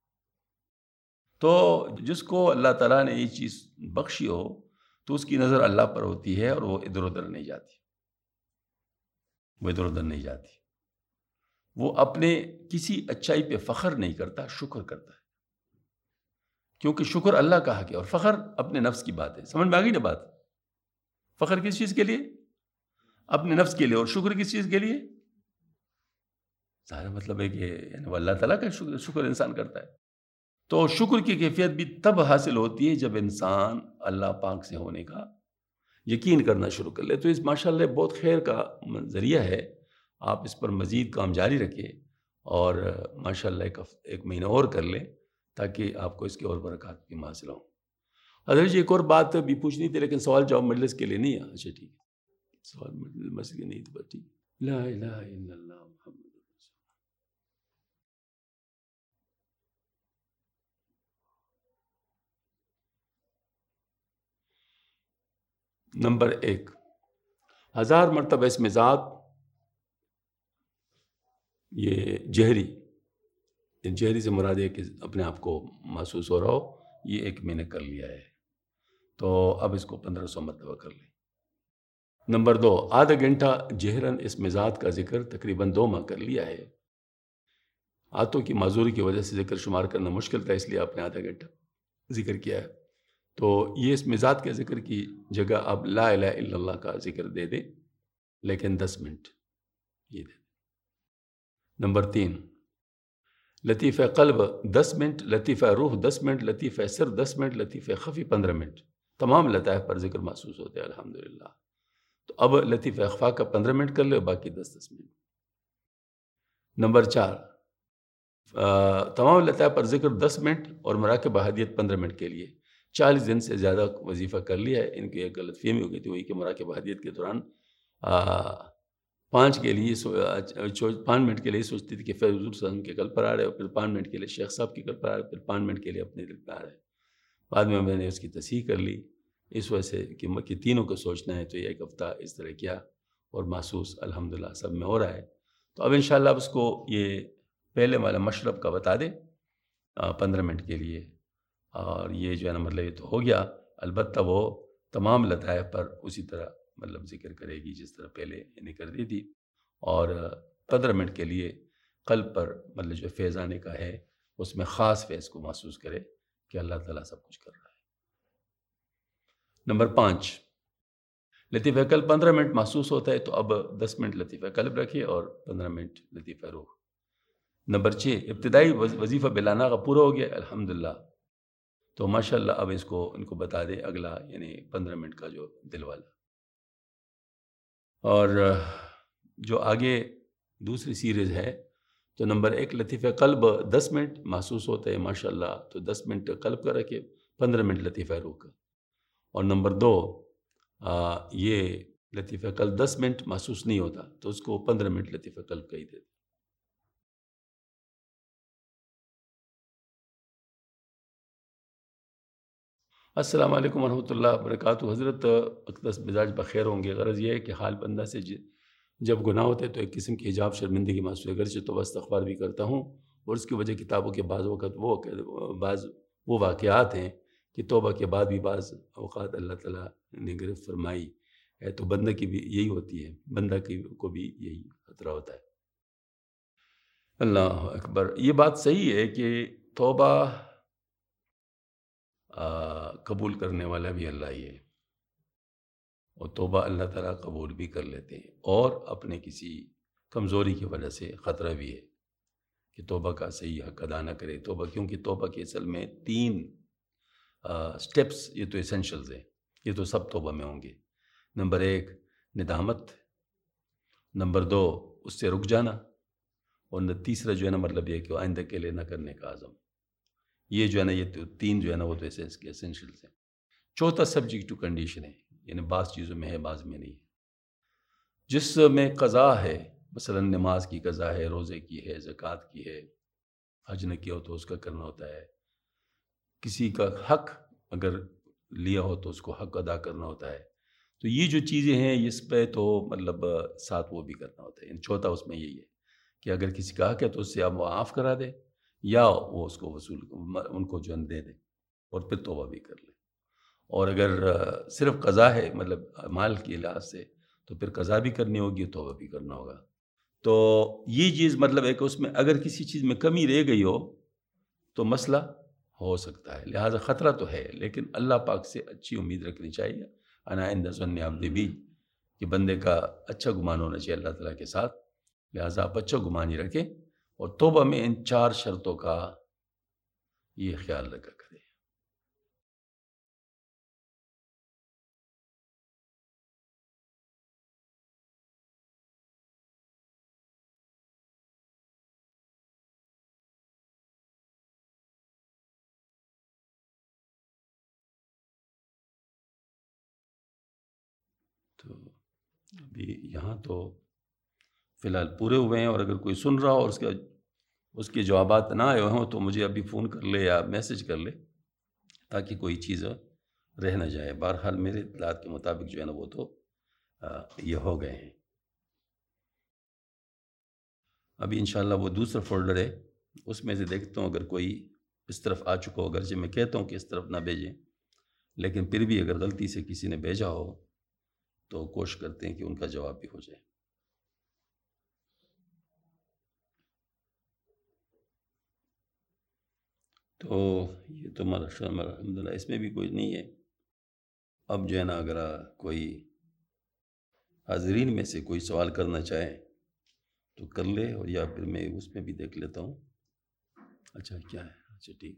تو جس کو اللہ تعالیٰ نے یہ چیز بخشی ہو تو اس کی نظر اللہ پر ہوتی ہے, اور وہ ادھر ادھر نہیں جاتی, وہ ادھر ادھر نہیں جاتی. وہ اپنے کسی اچھائی پہ فخر نہیں کرتا, شکر کرتا ہے, کیونکہ شکر اللہ کا حق ہے, اور فخر اپنے نفس کی بات ہے. سمجھ میں آ گئی نا بات؟ فخر کس چیز کے لیے؟ اپنے نفس کے لیے. اور شکر کس چیز کے لیے؟ ظاہر مطلب ہے کہ یعنی وہ اللہ تعالیٰ کا شکر, شکر انسان کرتا ہے. تو شکر کی کیفیت بھی تب حاصل ہوتی ہے جب انسان اللہ پاک سے ہونے کا یقین کرنا شروع کر لے. تو اس ماشاءاللہ بہت خیر کا ذریعہ ہے. آپ اس پر مزید کام جاری رکھیں, اور ماشاءاللہ ایک ایک مہینہ اور کر لیں تاکہ آپ کو اس کی اور برکات بھی حاصل ہوں. حضرت جی ایک اور بات بھی پوچھنی تھی, لیکن سوال جواب مجلس کے لیے نہیں ہے. اچھا ٹھیک ہے, سوال مجلس کے نہیں تو بس ٹھیک. لا الہ الا اللہ محمد رسول اللہ. نمبر ایک, ہزار مرتبہ اس میں ذات یہ جہری, جہری سے مراد ہے کہ اپنے آپ کو محسوس ہو رہا ہو, یہ ایک میں نے کر لیا ہے, تو اب اس کو پندرہ سو مرتبہ کر لیں. نمبر دو, آدھا گھنٹہ جہرن اس میں ذات کا ذکر تقریباً دو ماہ کر لیا ہے. ہاتھوں کی معذوری کی وجہ سے ذکر شمار کرنا مشکل تھا, اس لیے آپ نے آدھا گھنٹہ ذکر کیا ہے. تو یہ اس میں ذات کے ذکر کی جگہ آپ لا الہ الا اللہ کا ذکر دے دیں, لیکن دس منٹ یہ دے دیں. نمبر تین, لطیفہ قلب دس منٹ, لطیفہ روح دس منٹ, لطیفہ سر دس منٹ, لطیفہ خفی پندرہ منٹ. تمام لطائف پر ذکر محسوس ہوتے ہیں الحمدللہ. تو اب لطیفہ اخفا کا پندرہ منٹ کر لے, باقی دس دس منٹ. نمبر چار, تمام لطائف پر ذکر دس منٹ اور مراقبہ ہدیت پندرہ منٹ کے لیے. چالیس دن سے زیادہ وظیفہ کر لیا ہے. ان کی ایک غلط فہمی ہو گئی تھی, وہی کہ مراقبہ ہدیت کے دوران پانچ کے لیے پانچ منٹ کے لیے سوچتی تھی کہ فیض حضور صلی اللہ علیہ وسلم کے قلب پر آ رہے, اور پھر پانچ منٹ کے لیے شیخ صاحب کے قلب پر آ رہے, پھر پانچ منٹ کے لیے اپنے دل پر آ رہے. بعد میں میں نے اس کی تصحیح کر لی اس وجہ سے کہ تینوں کو سوچنا ہے, تو یہ ایک ہفتہ اس طرح کیا, اور محسوس الحمدللہ سب میں ہو رہا ہے. تو اب انشاءاللہ اب اس کو یہ پہلے والا مشرب کا بتا دیں پندرہ منٹ کے لیے، اور یہ جو ہے نا مطلب یہ تو ہو گیا. البتہ وہ تمام لطائف پر اسی طرح مطلب ذکر کرے گی جس طرح پہلے نے کر دی تھی، اور پندرہ منٹ کے لیے قلب پر مطلب جو فیض آنے کا ہے اس میں خاص فیض کو محسوس کرے کہ اللہ تعالیٰ سب کچھ کر رہا ہے. نمبر پانچ، لطیفہ قلب پندرہ منٹ محسوس ہوتا ہے، تو اب دس منٹ لطیفہ قلب رکھیے اور پندرہ منٹ لطیفہ روح. نمبر چھ، ابتدائی وظیفہ بلانا کا پورا ہو گیا الحمدللہ. تو ماشاءاللہ اب اس کو ان کو بتا دیں اگلا یعنی پندرہ منٹ کا جو دل والا. اور جو آگے دوسری سیریز ہے تو نمبر ایک لطیفہ قلب دس منٹ محسوس ہوتا ہے ماشاءاللہ، تو دس منٹ قلب کا رکھے، پندرہ منٹ لطیفہ روح کا. اور نمبر دو آ, یہ لطیفہ قلب دس منٹ محسوس نہیں ہوتا تو اس کو پندرہ منٹ لطیفہ قلب کا ہی دے دیں. السلام علیکم ورحمۃ اللہ وبرکاتہ. حضرت اقدس مزاج بخیر ہوں گے. غرض یہ ہے کہ حال بندہ سے جب گناہ ہوتے تو ایک قسم کی حجاب شرمندگی محسوس ہے، اگرچہ توبہ استغفار بھی کرتا ہوں، اور اس کی وجہ کتابوں کے بعض وقت وہ بعض وہ واقعات ہیں کہ توبہ کے بعد بھی بعض اوقات اللہ تعالیٰ نے گرفت فرمائی ہے، تو بندہ کی بھی یہی ہوتی ہے، بندہ کی کو بھی یہی خطرہ ہوتا ہے. اللہ اکبر. یہ بات صحیح ہے کہ توبہ قبول کرنے والا بھی اللہ ہی ہے، اور توبہ اللہ تعالیٰ قبول بھی کر لیتے ہیں، اور اپنے کسی کمزوری کی وجہ سے خطرہ بھی ہے کہ توبہ کا صحیح حق ادا نہ کرے. توبہ کیونکہ توبہ کے اصل میں تین سٹیپس یہ تو ایسنشلز ہیں، یہ تو سب توبہ میں ہوں گے. نمبر ایک ندامت، نمبر دو اس سے رک جانا، اور تیسرا جو ہے نا مطلب یہ کہ آئندہ کے لیے نہ کرنے کا عزم. یہ جو ہے نا یہ تو تین جو ہے نا وہ تو ایسے اس کے اسینشلس ہیں. چوتھا سبجیکٹ ٹو کنڈیشن ہے، یعنی بعض چیزوں میں ہے بعض میں نہیں ہے. جس میں قضا ہے، مثلا نماز کی قضا ہے، روزے کی ہے، زکوٰۃ کی ہے، حج نہ کیا ہو تو اس کا کرنا ہوتا ہے، کسی کا حق اگر لیا ہو تو اس کو حق ادا کرنا ہوتا ہے. تو یہ جو چیزیں ہیں اس پہ تو مطلب ساتھ وہ بھی کرنا ہوتا ہے. یعنی چوتھا اس میں یہی ہے کہ اگر کسی کا حق ہے تو اس سے آپ معاف کرا دے، یا وہ اس کو وصول ان کو جو دے دیں، اور پھر توبہ بھی کر لیں. اور اگر صرف قضا ہے مطلب مال کے لحاظ سے تو پھر قضا بھی کرنی ہوگی، توبہ بھی کرنا ہوگا. تو یہ چیز مطلب ہے کہ اس میں اگر کسی چیز میں کمی رہ گئی ہو تو مسئلہ ہو سکتا ہے، لہٰذا خطرہ تو ہے، لیکن اللہ پاک سے اچھی امید رکھنی چاہیے. انا عند ظن عبدی بی، کہ بندے کا اچھا گمان ہونا چاہیے اللہ تعالیٰ کے ساتھ، لہٰذا آپ اچھا گمان ہی رکھیں، اور توبہ میں ان چار شرطوں کا یہ خیال رکھا کریں. تو ابھی یہاں تو فی الحال پورے ہوئے ہیں، اور اگر کوئی سن رہا ہو اور اس کا اس کے جوابات نہ آئے ہوں تو مجھے ابھی فون کر لے یا میسج کر لے، تاکہ کوئی چیز رہ نہ جائے. بہرحال میرے اطلاعات کے مطابق جو ہے نا وہ تو یہ ہو گئے ہیں. ابھی انشاءاللہ وہ دوسرا فولڈر ہے، اس میں سے دیکھتا ہوں اگر کوئی اس طرف آ چکا ہو. اگرچہ میں کہتا ہوں کہ اس طرف نہ بھیجیں، لیکن پھر بھی اگر غلطی سے کسی نے بھیجا ہو تو کوشش کرتے ہیں کہ ان کا جواب بھی ہو جائے. تو یہ تو الحمدللہ اس میں بھی کوئی نہیں ہے. اب جو ہے نا اگر کوئی حاضرین میں سے کوئی سوال کرنا چاہے تو کر لے، اور یا پھر میں اس میں بھی دیکھ لیتا ہوں. اچھا کیا ہے، اچھا ٹھیک.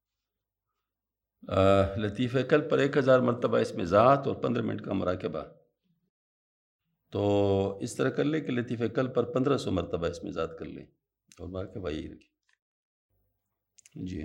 لطیفہ قلب پر ایک ہزار مرتبہ اس میں ذات اور پندرہ منٹ کا مراقبہ. تو اس طرح کر لیں کہ لطیفہ قلب پر پندرہ سو مرتبہ اس میں ذات کر لیں، اور مراقبہ یہی رکھیں. جی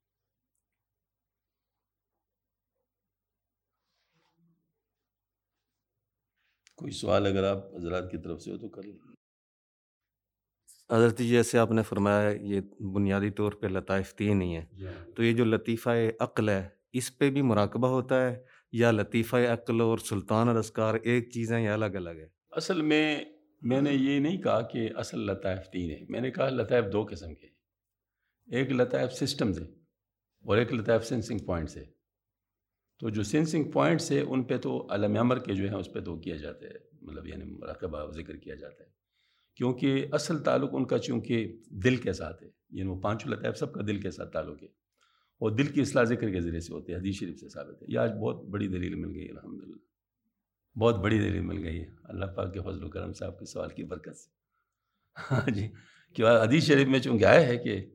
کوئی سوال اگر آپ حضرات کی طرف سے ہو تو کر لیں. حضرت جی جیسے آپ نے فرمایا یہ بنیادی طور پہ لطائف تین ہی ہیں، تو یہ جو لطیفہ عقل ہے اس پہ بھی مراقبہ ہوتا ہے، یا لطیفہ عقل اور سلطان الاذکار ایک چیز ہیں یا الگ الگ ہے؟ اصل میں میں نے یہ نہیں کہا کہ اصل لطائف تین ہیں، میں نے کہا لطائف دو قسم کے ہیں، ایک لطائف سسٹمز ہے اور ایک لطائف سینسنگ پوائنٹس ہے۔ تو جو سینسنگ پوائنٹس ہے ان پہ تو علم امر کے جو ہیں اس پہ تو کیا جاتا ہے، مطلب یعنی مراقبہ ذکر کیا جاتا ہے، کیونکہ اصل تعلق ان کا چونکہ دل کے ساتھ ہے، یعنی وہ پانچوں لطائف سب کا دل کے ساتھ تعلق ہے، اور دل کی اصلاح ذکر کے ذریعے سے ہوتی ہے، حدیث شریف سے ثابت ہے۔ یہ آج بہت بڑی دلیل مل گئی الحمدللہ، بہت بڑی دلیل مل گئی ہے اللہ پاک کے فضل و کرم سے، آپ کے سوال کی برکت سے۔ ہاں جی، کہ حدیث شریف میں چونکہ آیا ہے کہ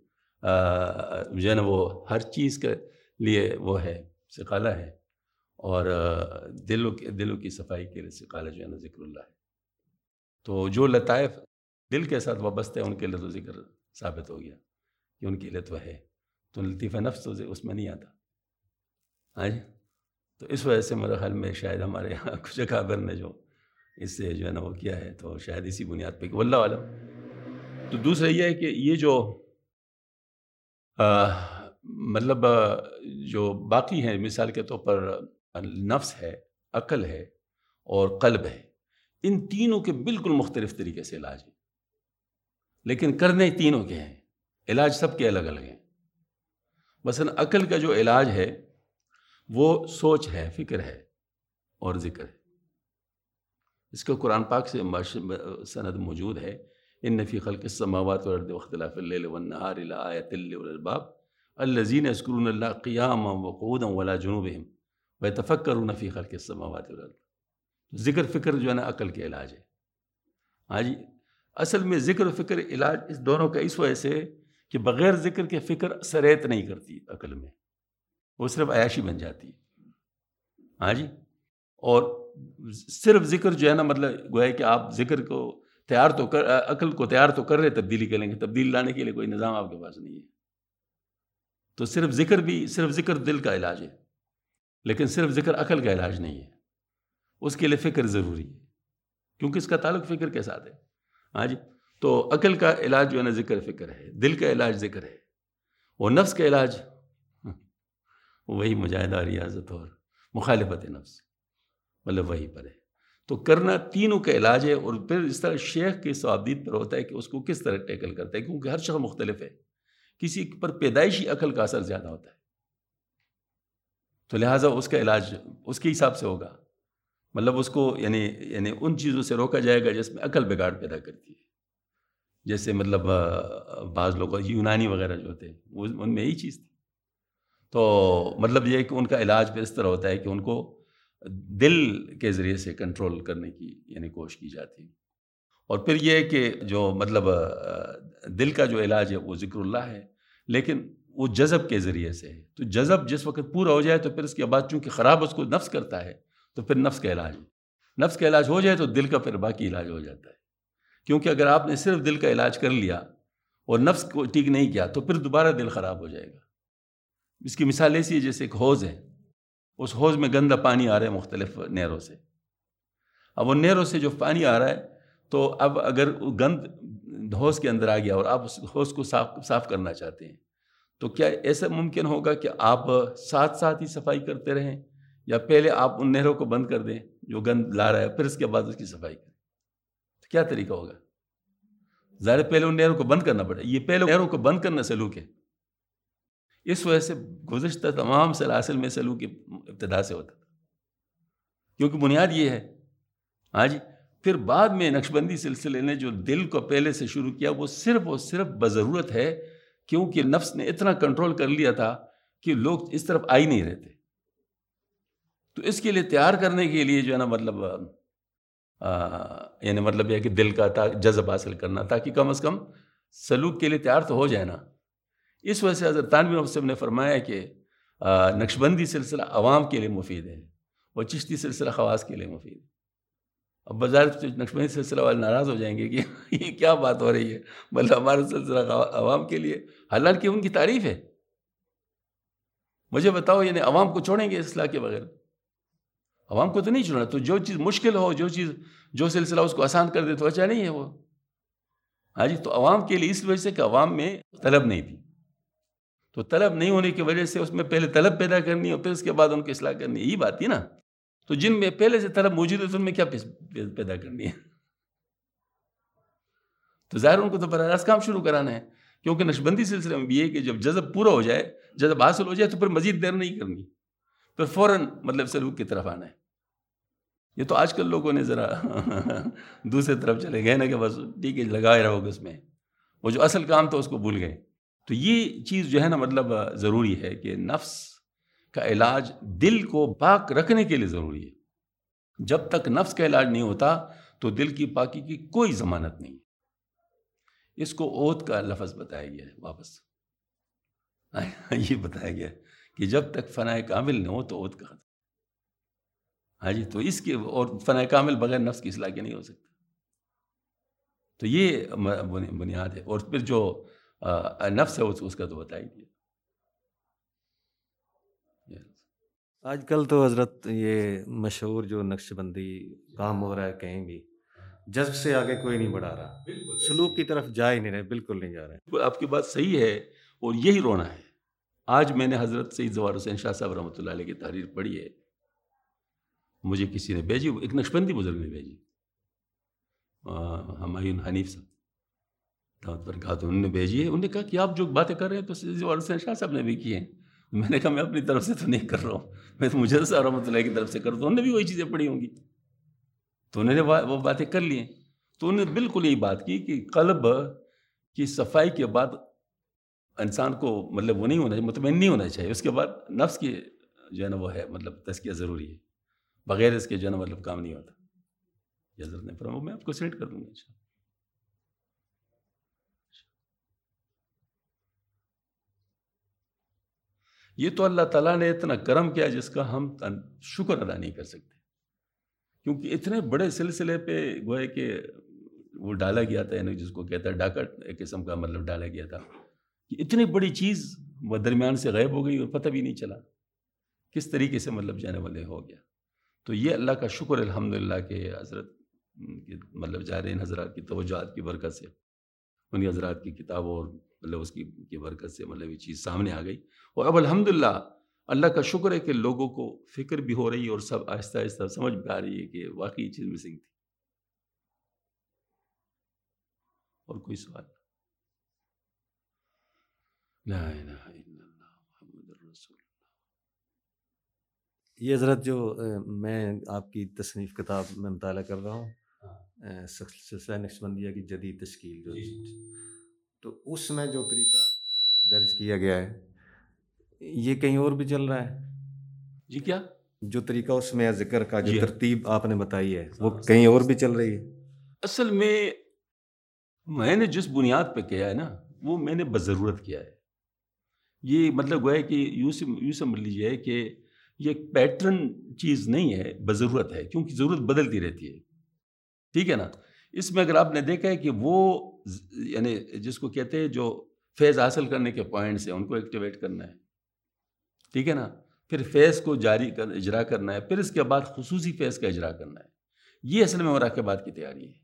جو ہے نا وہ ہر چیز کے لیے وہ ہے سقالہ ہے، اور دلوں کے دلوں کی صفائی کے لیے سقالہ جو ہے نا ذکر اللہ ہے۔ تو جو لطائف دل کے ساتھ وابستہ ہے ان کے لیے تو ذکر ثابت ہو گیا کہ ان کے لیے تو ہے، تو لطیفہ نفس تو اس میں نہیں آتا۔ ہاں جی، تو اس وجہ سے میرے خیال میں شاید ہمارے یہاں کچھ اکابر نے جو اس سے جو ہے نا وہ کیا ہے، تو شاید اسی بنیاد پہ کہ واللہ عالم۔ تو دوسرا یہ ہے کہ یہ جو آ, مطلب جو باقی ہیں، مثال کے طور پر نفس ہے، عقل ہے اور قلب ہے، ان تینوں کے بالکل مختلف طریقے سے علاج ہے، لیکن کرنے تینوں کے ہیں، علاج سب کے الگ الگ ہیں۔ مثلا عقل کا جو علاج ہے وہ سوچ ہے، فکر ہے اور ذکر ہے۔ اس کا قرآن پاک سے سند موجود ہے، ان فی خلق السماوات والارض واختلاف اللیل والنہار لآیات لأولی الالباب الذین یذکرون اللہ قیاما وقعودا وعلی جنوبہم ویتفکرون فی خلق السماوات والارض۔ ذکر فکر جو ہے نا عقل کے علاج ہے۔ ہاں جی، اصل میں ذکر و فکر علاج اس دونوں کا اس وجہ سے کہ بغیر ذکر کے فکر سریت نہیں کرتی عقل میں، وہ صرف عیاشی بن جاتی ہے۔ ہاں جی، اور صرف ذکر جو ہے نا مطلب گویا کہ آپ ذکر کو تیار تو کر عقل کو تیار تو کر رہے، تبدیلی کریں گے، تبدیلی لانے کے لیے کوئی نظام آپ کے پاس نہیں ہے۔ تو صرف ذکر بھی صرف ذکر دل کا علاج ہے، لیکن صرف ذکر عقل کا علاج نہیں ہے، اس کے لیے فکر ضروری ہے، کیونکہ اس کا تعلق فکر کے ساتھ ہے۔ ہاں جی، تو عقل کا علاج جو ہے نا ذکر فکر ہے، دل کا علاج ذکر ہے، اور نفس کا علاج وہی مجاہدہ ریاضت اور مخالفت نفس، مطلب وہی پر ہے۔ تو کرنا تینوں کا علاج ہے، اور پھر اس طرح شیخ کی ثوابدید پر ہوتا ہے کہ اس کو کس طرح ٹیکل کرتا ہے، کیونکہ ہر شخص مختلف ہے، کسی پر پیدائشی عقل کا اثر زیادہ ہوتا ہے، تو لہٰذا اس کا علاج اس کے حساب سے ہوگا، مطلب اس کو یعنی یعنی ان چیزوں سے روکا جائے گا جس میں عقل بگاڑ پیدا کرتی ہے، جیسے مطلب بعض لوگ یونانی وغیرہ جو ہوتے ہیں وہ ان میں یہی چیز تھی۔ تو مطلب یہ ہے کہ ان کا علاج پھر اس طرح ہوتا ہے کہ ان کو دل کے ذریعے سے کنٹرول کرنے کی یعنی کوشش کی جاتی ہے، اور پھر یہ ہے کہ جو مطلب دل کا جو علاج ہے وہ ذکر اللہ ہے، لیکن وہ جذب کے ذریعے سے ہے۔ تو جذب جس وقت پورا ہو جائے تو پھر اس کے بعد چونکہ خراب اس کو نفس کرتا ہے، تو پھر نفس کا علاج ہے، نفس کا علاج ہو جائے تو دل کا پھر باقی علاج ہو جاتا ہے، کیونکہ اگر آپ نے صرف دل کا علاج کر لیا اور نفس کو ٹھیک نہیں کیا تو پھر دوبارہ دل خراب ہو جائے گا۔ اس کی مثال ایسی ہے جیسے ایک حوض ہے، اس حوض میں گندا پانی آ رہا ہے مختلف نہروں سے، اب وہ نہروں سے جو پانی آ رہا ہے تو اب اگر وہ گند حوض کے اندر آ گیا اور آپ اس حوض کو صاف صاف کرنا چاہتے ہیں تو کیا ایسا ممکن ہوگا کہ آپ ساتھ ساتھ ہی صفائی کرتے رہیں، یا پہلے آپ ان نہروں کو بند کر دیں جو گند لا رہا ہے پھر اس کے بعد اس کی صفائی کریں؟ تو کیا طریقہ ہوگا؟ ظاہر پہلے ان نہروں کو بند کرنا پڑے، یہ پہلے نہروں کو بند کرنا سلوک ہے۔ اس وجہ سے گزشتہ تمام سلاسل میں سلوک ابتدا سے ہوتا تھا، کیونکہ بنیاد یہ ہے۔ ہاں جی، پھر بعد میں نقشبندی سلسلے نے جو دل کو پہلے سے شروع کیا وہ صرف اور صرف بضرورت ہے، کیونکہ نفس نے اتنا کنٹرول کر لیا تھا کہ لوگ اس طرف آ ہی نہیں رہتے، تو اس کے لیے تیار کرنے کے لیے جو ہے نا مطلب آ, یعنی مطلب یہ ہے کہ دل کا جذب حاصل کرنا تاکہ کم از کم سلوک کے لیے تیار تو ہو جائے نا۔ اس وجہ سے حضرت تانوی صاحب نے فرمایا کہ نقشبندی سلسلہ عوام کے لیے مفید ہے اور چشتی سلسلہ خواص کے لیے مفید ہے۔ اب بظاہر نقشبندی سلسلہ والے ناراض ہو جائیں گے کہ یہ کیا بات ہو رہی ہے، مطلب ہمارا سلسلہ عوام کے لیے، حالانکہ ان کی تعریف ہے۔ مجھے بتاؤ یعنی عوام کو چھوڑیں گے اصلاح کے بغیر؟ عوام کو تو نہیں چھوڑنا، تو جو چیز مشکل ہو، جو چیز جو سلسلہ اس کو آسان کر دے تو اچھا نہیں ہے وہ۔ ہاں جی، تو عوام کے لیے اس وجہ سے کہ عوام میں طلب نہیں تھی، تو طلب نہیں ہونے کی وجہ سے اس میں پہلے طلب پیدا کرنی اور پھر اس کے بعد ان کی اصلاح کرنی، یہی بات تھی نا۔ تو جن میں پہلے سے طلب موجود ہے تو ان میں کیا پیدا کرنی ہے؟ تو ظاہر ان کو تو براہ راست کام شروع کرانا ہے، کیونکہ نقشبندی سلسلے میں بھی یہ کہ جب جذب پورا ہو جائے، جذب حاصل ہو جائے تو پھر مزید دیر نہیں کرنی، پھر فوراً مطلب سلوک کی طرف آنا ہے۔ یہ تو آج کل لوگوں نے ذرا دوسرے طرف چلے گئے نا کہ بس ٹھیک ہے لگائے رہو اس میں، وہ جو اصل کام تھا اس کو بھول گئے۔ تو یہ چیز جو ہے نا مطلب ضروری ہے کہ نفس کا علاج دل کو پاک رکھنے کے لیے ضروری ہے۔ جب تک نفس کا علاج نہیں ہوتا تو دل کی پاکی کی کوئی ضمانت نہیں۔ اس کو اوت کا لفظ بتایا گیا ہے، واپس یہ بتایا گیا کہ جب تک فنائے کامل نہ ہو تو اوت کا ختم۔ ہاں جی، تو اس کے اور فنائے کامل بغیر نفس کی اصلاح کے نہیں ہو سکتا۔ تو یہ بنیاد ہے، اور پھر جو نفس ہے اس کا تو بتا ہی دیا۔ آج کل تو حضرت یہ مشہور جو نقش بندی کام ہو رہا ہے، کہیں بھی جذب سے آگے کوئی نہیں بڑھا رہا، سلوک کی طرف جا ہی نہیں رہے، بالکل نہیں جا رہے۔ آپ کی بات صحیح ہے، اور یہی رونا ہے۔ آج میں نے حضرت سید زوار حسین شاہ صاحب رحمۃ اللہ علیہ کی تحریر پڑھی ہے، مجھے کسی نے بھیجی، ایک نقشبندی بزرگ نے بھیجی، ہمایون حنیف صاحب دعوت برکات انہوں نے بھیجی ہے۔ انہوں نے کہا کہ آپ جو باتیں کر رہے ہیں تو سید زوار حسین شاہ صاحب نے بھی کی ہیں۔ میں نے کہا میں اپنی طرف سے تو نہیں کر رہا ہوں، میں تو مجدد صاحب رحمۃ اللہ کی طرف سے کر رہا ہوں، انہوں نے بھی وہی چیزیں پڑھی ہوں گی، تو انہوں نے وہ باتیں کر لی ہیں۔ تو انہوں نے بالکل یہی بات کی کہ قلب کی صفائی کے بعد انسان کو مطلب وہ نہیں ہونا چاہیے، مطمئن نہیں ہونا چاہیے، اس کے بعد نفس کی جو ہے نا وہ ہے مطلب تزکیہ ضروری ہے، بغیر اس کے جو ہے نا مطلب کام نہیں ہوتا۔ یہ حضرت نے فرمایا، میں آپ کو سینڈ کر دوں گا انشاءاللہ۔ یہ تو اللہ تعالیٰ نے اتنا کرم کیا جس کا ہم شکر ادا نہیں کر سکتے، کیونکہ اتنے بڑے سلسلے پہ گوئے کہ وہ ڈالا گیا تھا، یعنی جس کو کہتا ہے ڈاکہ ایک قسم کا مطلب ڈالا گیا تھا، کہ اتنی بڑی چیز وہ درمیان سے غائب ہو گئی اور پتہ بھی نہیں چلا کس طریقے سے مطلب جانے والے ہو گیا۔ تو یہ اللہ کا شکر الحمدللہ کہ حضرت مطلب جارین حضرات کی توجہات کی برکت سے، ان حضرات کی کتابوں اور مطلب اس کی کی برکت سے مطلب یہ چیز سامنے آ گئی، اور اب الحمدللہ اللہ کا شکر ہے کہ لوگوں کو فکر بھی ہو رہی ہے اور سب آہستہ آہستہ سمجھ بھی آ رہی ہے کہ واقعی یہ چیز مسنگ تھی۔ اور کوئی سوال؟ لا الہ الا اللہ محمد رسول اللہ۔ یہ حضرت جو میں آپ کی تصنیف کتاب میں مطالعہ کر رہا ہوں، سلسلہ نقشبندیہ کی جدید تشکیل، جو تو اس میں جو طریقہ درج کیا گیا ہے یہ کہیں اور بھی چل رہا ہے؟ جی کیا؟ جو طریقہ اس میں ذکر کا جو ترتیب آپ نے بتائی ہے وہ کہیں اور بھی چل رہی ہے؟ اصل میں میں نے جس بنیاد پہ کیا ہے نا وہ میں نے بضرورت کیا ہے۔ یہ مطلب گویا کہ یوں سے یوں سمجھ لیجیے کہ یہ ایک پیٹرن چیز نہیں ہے، بضرورت ہے، کیونکہ ضرورت بدلتی رہتی ہے، ٹھیک ہے نا۔ اس میں اگر آپ نے دیکھا ہے کہ وہ یعنی جس کو کہتے ہیں جو فیض حاصل کرنے کے پوائنٹس ہیں ان کو ایکٹیویٹ کرنا ہے، ٹھیک ہے نا، پھر فیض کو جاری کر اجرا کرنا ہے، پھر اس کے بعد خصوصی فیض کا اجرا کرنا ہے۔ یہ اصل میں مراقبات کی تیاری ہے،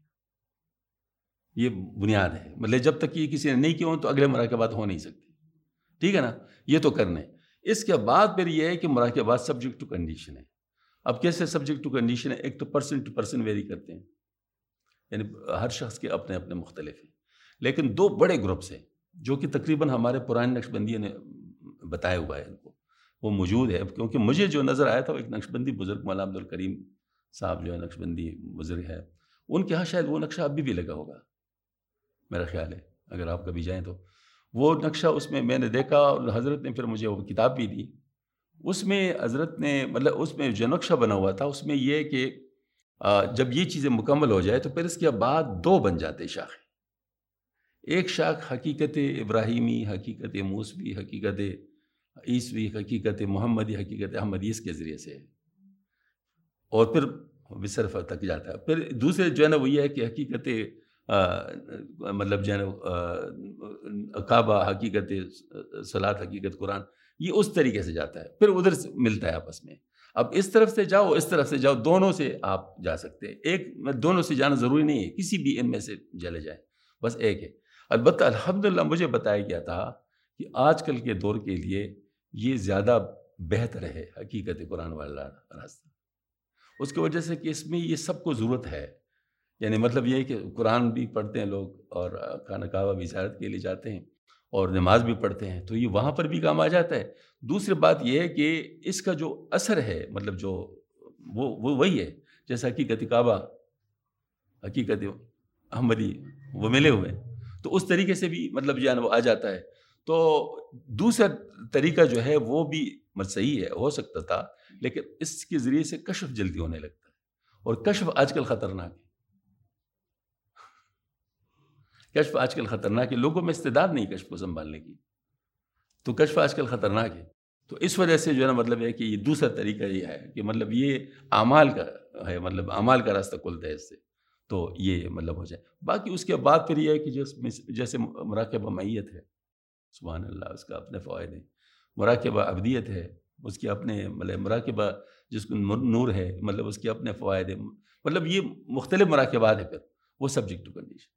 یہ بنیاد ہے۔ مطلب جب تک یہ کسی نے نہیں کیا ہو تو اگلے مراقبات ہو نہیں سکتی، ٹھیک ہے نا، یہ تو کرنے۔ اس کے بعد پھر یہ ہے کہ مراقبات سبجیکٹ ٹو کنڈیشن ہے۔ اب کیسے سبجیکٹ ٹو کنڈیشن ہے؟ ایک تو پرسن ٹو پرسن ویری کرتے ہیں، یعنی ہر شخص کے اپنے اپنے مختلف ہیں، لیکن دو بڑے گروپس ہیں جو کہ تقریباً ہمارے پرانے نقشبندیوں نے بتایا ہوا ہے، ان کو وہ موجود ہے۔ کیونکہ مجھے جو نظر آیا تھا وہ ایک نقشبندی بزرگ مولانا عبد الکریم صاحب جو ہے نقشبندی بزرگ ہے، ان کے ہاں شاید وہ نقشہ ابھی بھی لگا ہوگا، میرا خیال ہے، اگر آپ کبھی جائیں تو وہ نقشہ اس میں میں نے دیکھا، اور حضرت نے پھر مجھے وہ کتاب بھی دی۔ اس میں حضرت نے مطلب اس میں جو نقشہ بنا ہوا تھا اس میں یہ کہ جب یہ چیزیں مکمل ہو جائے تو پھر اس کے بعد دو بن جاتے شاخیں۔ ایک شاخ حقیقت ابراہیمی، حقیقت موسوی، حقیقت عیسوی، حقیقت محمدی، حقیقت احمدی، اس کے ذریعے سے، اور پھر بصرف تک جاتا ہے۔ پھر دوسرے جو ہے نا وہ یہ ہے کہ حقیقت مطلب جو ہے نا کعبہ، حقیقت صلاۃ، حقیقت قرآن، یہ اس طریقے سے جاتا ہے، پھر ادھر سے ملتا ہے آپس میں۔ اب اس طرف سے جاؤ، اس طرف سے جاؤ، دونوں سے آپ جا سکتے ہیں۔ ایک میں دونوں سے جانا ضروری نہیں ہے، کسی بھی ان میں سے چلے جائیں، بس ایک ہے۔ البتہ الحمدللہ مجھے بتایا گیا تھا کہ آج کل کے دور کے لیے یہ زیادہ بہتر ہے حقیقت قرآن والا راستہ، اس کی وجہ سے کہ اس میں یہ سب کو ضرورت ہے یعنی مطلب یہ ہے کہ قرآن بھی پڑھتے ہیں لوگ اور خانہ کعبہ بھی زیارت کے لیے جاتے ہیں اور نماز بھی پڑھتے ہیں، تو یہ وہاں پر بھی کام آ جاتا ہے۔ دوسری بات یہ ہے کہ اس کا جو اثر ہے مطلب جو وہ وہ وہی ہے جیسا حقیقت کعبہ، حقیقت احمدی وہ ملے ہوئے ہیں، تو اس طریقے سے بھی مطلب جو ہے نا وہ آ جاتا ہے۔ تو دوسرا طریقہ جو ہے وہ بھی مت صحیح ہے، ہو سکتا تھا، لیکن اس کے ذریعے سے کشف جلدی ہونے لگتا ہے، اور کشف آج کل خطرناک ہے۔ کشف آج کل خطرناک ہے، لوگوں میں استعداد نہیں کشف کو سنبھالنے کی، تو کشف آج کل خطرناک ہے۔ تو اس وجہ سے جو ہے نا مطلب ہے کہ یہ دوسرا طریقہ یہ ہے کہ مطلب یہ اعمال کا ہے، مطلب اعمال کا راستہ کھلتا ہے اس سے، تو یہ مطلب ہو جائے۔ باقی اس کے بعد پھر یہ ہے کہ جس جیسے مراقبہ معیت ہے، سبحان اللہ، اس کا اپنے فوائد ہیں۔ مراقبہ عبدیت ہے، اس کے اپنے مطلب مراقبہ جس کو نور ہے، مطلب اس کے اپنے فوائد ہیں، مطلب یہ مختلف مراقبات ہیں، پھر وہ سبجیکٹ ٹو کنڈیشن۔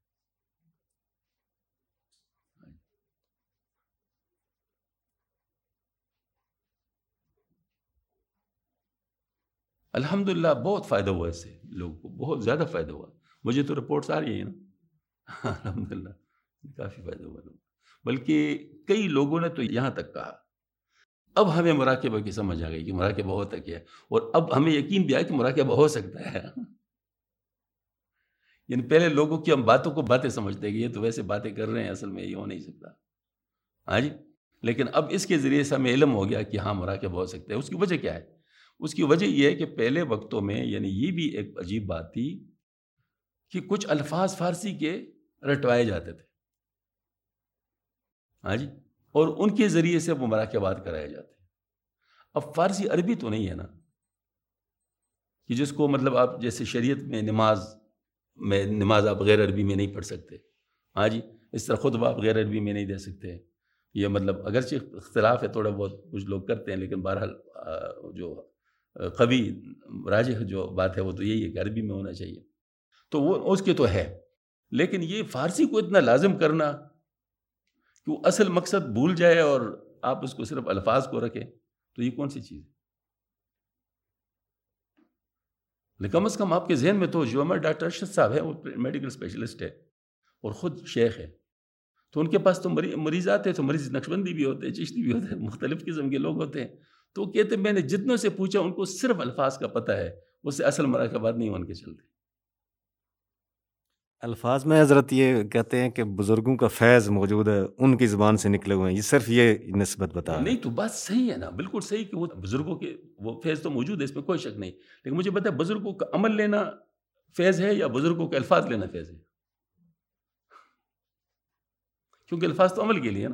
الحمدللہ بہت فائدہ ہوا اس سے، لوگوں کو بہت زیادہ فائدہ ہوا، مجھے تو رپورٹس آ رہی ہیں نا الحمدللہ کافی فائدہ ہوا لوگوں، بلکہ کئی لوگوں نے تو یہاں تک کہا اب ہمیں مراقبہ کی سمجھ آ گئی کہ مراقبہ ہوتا کیا ہے، اور اب ہمیں یقین بھی آیا کہ مراقبہ ہو سکتا ہے۔ یعنی پہلے لوگوں کی ہم باتوں کو باتیں سمجھتے ہیں کہ یہ تو ویسے باتیں کر رہے ہیں، اصل میں یہ ہو نہیں سکتا، ہاں جی، لیکن اب اس کے ذریعے سے ہمیں علم ہو گیا کہ ہاں مراقبہ ہو سکتا ہے۔ اس کی وجہ کیا ہے؟ اس کی وجہ یہ ہے کہ پہلے وقتوں میں یعنی یہ بھی ایک عجیب بات تھی کہ کچھ الفاظ فارسی کے رٹوائے جاتے تھے، ہاں جی، اور ان کے ذریعے سے وہ مراقبات کرائے جاتے ہیں۔ اب فارسی عربی تو نہیں ہے نا کہ جس کو مطلب آپ جیسے شریعت میں نماز میں نماز آپ غیر عربی میں نہیں پڑھ سکتے، ہاں جی، اس طرح خطبہ آپ غیر عربی میں نہیں دے سکتے۔ یہ مطلب اگرچہ اختلاف ہے تھوڑا بہت، کچھ لوگ کرتے ہیں، لیکن بہرحال جو قوی راجح جو بات ہے وہ تو یہی ہے کہ عربی میں ہونا چاہیے، تو وہ اس کے تو ہے، لیکن یہ فارسی کو اتنا لازم کرنا کہ وہ اصل مقصد بھول جائے اور آپ اس کو صرف الفاظ کو رکھیں، تو یہ کون سی چیز ہے؟ لیکن کم از کم آپ کے ذہن میں تو جو ہمارے ڈاکٹر ارشد صاحب ہیں وہ میڈیکل اسپیشلسٹ ہے اور خود شیخ ہے، تو ان کے پاس تو مریض آتے ہیں، تو مریض نقشبندی بھی ہوتے ہیں، چشتی بھی ہوتے ہیں، مختلف قسم کے لوگ ہوتے ہیں، تو وہ کہتے ہیں میں نے جتنوں سے پوچھا ان کو صرف الفاظ کا پتہ ہے، اس سے اصل مراقبات نہیں ان کے چلتے۔ الفاظ میں حضرت یہ کہتے ہیں کہ بزرگوں کا فیض موجود ہے، ان کی زبان سے نکلے ہوئے ہیں، یہ صرف یہ نسبت بتا رہے ہیں۔ نہیں تو بات صحیح ہے نا، بالکل صحیح کہ وہ بزرگوں کے وہ فیض تو موجود ہے، اس میں کوئی شک نہیں، لیکن مجھے بتا بزرگوں کا عمل لینا فیض ہے یا بزرگوں کے الفاظ لینا فیض ہے؟ کیونکہ الفاظ تو عمل کے لیے نا۔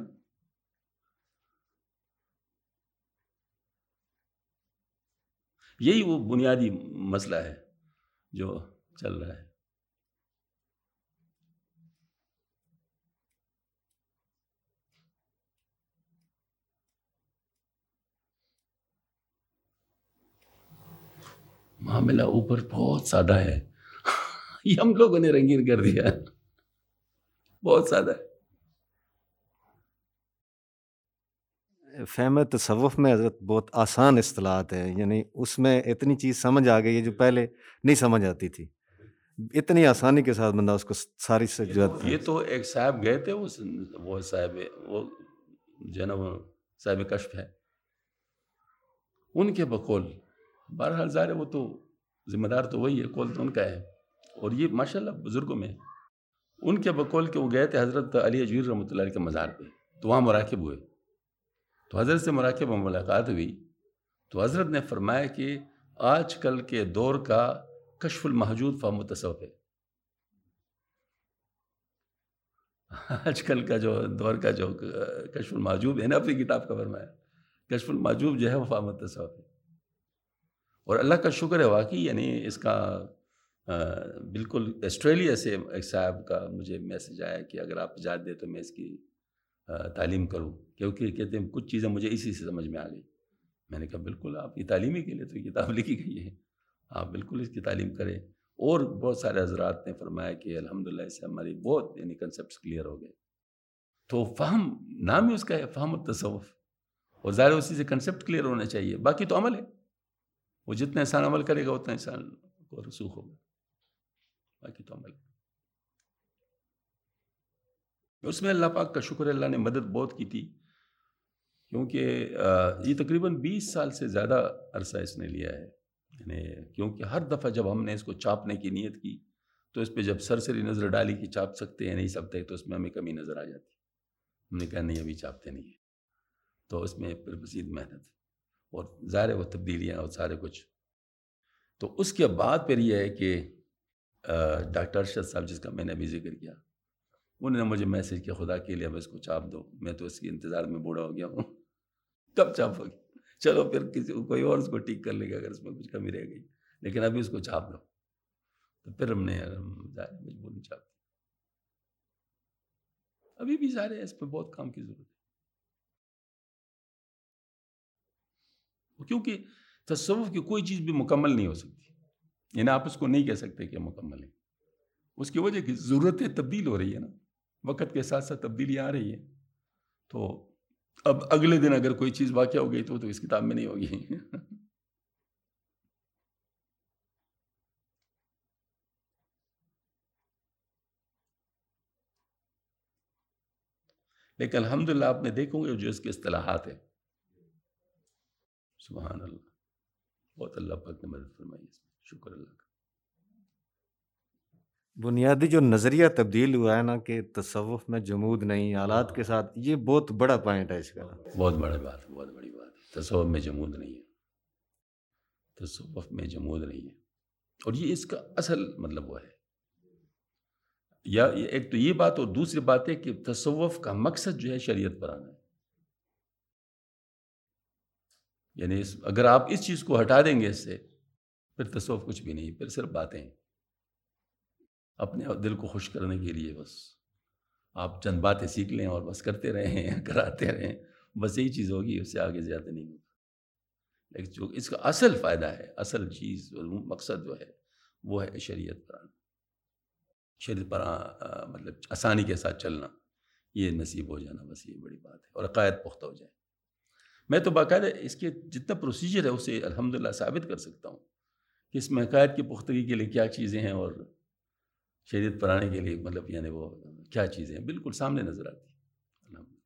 یہی وہ بنیادی مسئلہ ہے جو چل رہا ہے۔ معاملہ اوپر بہت سادہ ہے، یہ ہم لوگوں نے رنگین کر دیا، بہت سادہ ہے۔ فہم تصوف میں حضرت بہت آسان اصطلاحات ہیں، یعنی اس میں اتنی چیز سمجھ آ گئی ہے جو پہلے نہیں سمجھ آتی تھی، اتنی آسانی کے ساتھ بندہ اس کو ساری سے جو ہے۔ یہ تو ایک صاحب گئے تھے، وہ وہ صاحب وہ جو ہے نا وہ صاحب کشف ہے، ان کے بقول بہرحال ظاہر ہے وہ تو ذمہ دار تو وہی ہے، قول تو ان کا ہے، اور یہ ماشاءاللہ بزرگوں میں ان کے بقول کہ وہ گئے تھے حضرت علی اجویری رحمۃ اللہ علیہ کے مزار پہ، تو وہاں مراقب ہوئے، تو حضرت سے مراقب میں ملاقات ہوئی، تو حضرت نے فرمایا کہ آج کل کے دور کا کشف المحجوب فہم التصوف ہے۔ آج کل کا جو دور کا جو کشف المحجوب ہے نا، اپنی کتاب کا فرمایا کشف المحجوب جو ہے وہ فہم التصوف ہے، اور اللہ کا شکر ہے واقعی، یعنی اس کا بالکل آسٹریلیا سے ایک صاحب کا مجھے میسج آیا کہ اگر آپ اجازت دیں تو میں اس کی تعلیم کروں، کیونکہ کہتے ہیں کچھ چیزیں مجھے اسی سے سمجھ میں آ گئی۔ میں نے کہا بالکل، آپ کی تعلیمی کے لیے تو یہ کتاب لکھی گئی ہے، آپ بالکل اس کی تعلیم کریں، اور بہت سارے حضرات نے فرمایا کہ الحمدللہ اس سے ہماری بہت یعنی کنسیپٹس کلیئر ہو گئے۔ تو فہم نام ہی اس کا ہے، فہم التصوف، اور ظاہر اسی سے کنسیپٹ کلیئر ہونا چاہیے، باقی تو عمل ہے، وہ جتنا انسان عمل کرے گا اتنا انسان کو رسوخ ہوگا۔ باقی تو عمل. اس میں اللہ پاک کا شکر ہے، اللہ نے مدد بہت کی تھی، کیونکہ یہ تقریباً بیس سال سے زیادہ عرصہ اس نے لیا ہے. یعنی کیونکہ ہر دفعہ جب ہم نے اس کو چاپنے کی نیت کی تو اس پہ جب سرسری نظر ڈالی کہ چاپ سکتے ہیں نہیں سکتے تو اس میں ہمیں کمی نظر آ جاتی. ہم نے کہا نہیں ابھی چاپتے نہیں ہیں، تو اس میں پھر مزید محنت اور ظاہر وہ تبدیلیاں اور سارے کچھ. تو اس کے بعد پھر یہ ہے کہ ڈاکٹر ارشد صاحب جس کا میں نے ابھی ذکر کیا، انہوں نے مجھے میسج کیا خدا کے لیے اب اس کو چاپ دو، میں تو اس کے انتظار میں بوڑھا ہو گیا ہوں، کب چاپ ہوگی؟ چلو پھر کسی کوئی اور اس کو ٹھیک کر لے گا اگر اس میں کچھ کمی رہ گئی، لیکن ابھی اس کو چھاپ دو. تو پھر ہم نے مجبور نہیں چھاپ دی. ابھی بھی ظاہر ہے اس پہ بہت کام کی ضرورت ہے، کیونکہ تصوف کی کوئی چیز بھی مکمل نہیں ہو سکتی. یعنی آپ اس کو نہیں کہہ سکتے کہ مکمل ہے، اس کی وجہ کی ضرورتیں تبدیل ہو رہی ہے نا، وقت کے ساتھ ساتھ تبدیلیاں آ رہی ہیں. تو اب اگلے دن اگر کوئی چیز واقع ہو گئی تو تو اس کتاب میں نہیں ہوگی. لیکن الحمدللہ آپ نے دیکھو گے جو اس کے اصطلاحات ہیں، سبحان اللہ، بہت اللہ پاک نے مدد فرمائی اس میں، شکر اللہ کا. بنیادی جو نظریہ تبدیل ہوا ہے نا کہ تصوف میں جمود نہیں، آلات کے ساتھ، یہ بہت بڑا پوائنٹ ہے اس کا. بہت بڑی بات ہے، بہت بڑی بات ہے. تصوف میں جمود نہیں ہے، تصوف میں جمود نہیں ہے. اور یہ اس کا اصل مطلب وہ ہے، یا ایک تو یہ بات، اور دوسری بات ہے کہ تصوف کا مقصد جو ہے شریعت پر آنا ہے. یعنی اس اگر آپ اس چیز کو ہٹا دیں گے اس سے، پھر تصوف کچھ بھی نہیں، پھر صرف باتیں ہیں اپنے دل کو خوش کرنے کے لیے. بس آپ چند باتیں سیکھ لیں اور بس کرتے رہیں، کراتے رہیں، بس یہی چیز ہوگی، اس سے آگے زیادہ نہیں ہوگا. لیکن جو اس کا اصل فائدہ ہے، اصل چیز اور مقصد جو ہے وہ ہے شریعت پر آنا، شریعت پر آ, مطلب آسانی کے ساتھ چلنا، یہ نصیب ہو جانا، بس یہ بڑی بات ہے. اور عقائد پختہ ہو جائے. میں تو باقاعدہ اس کے جتنا پروسیجر ہے اسے الحمدللہ ثابت کر سکتا ہوں کہ اس میں عقائد کی پختگی کے لیے کیا چیزیں ہیں اور شریعت پر آنے کے لیے مطلب یعنی وہ کیا چیزیں ہیں، بالکل سامنے نظر آتی ہیں. الحمدللہ.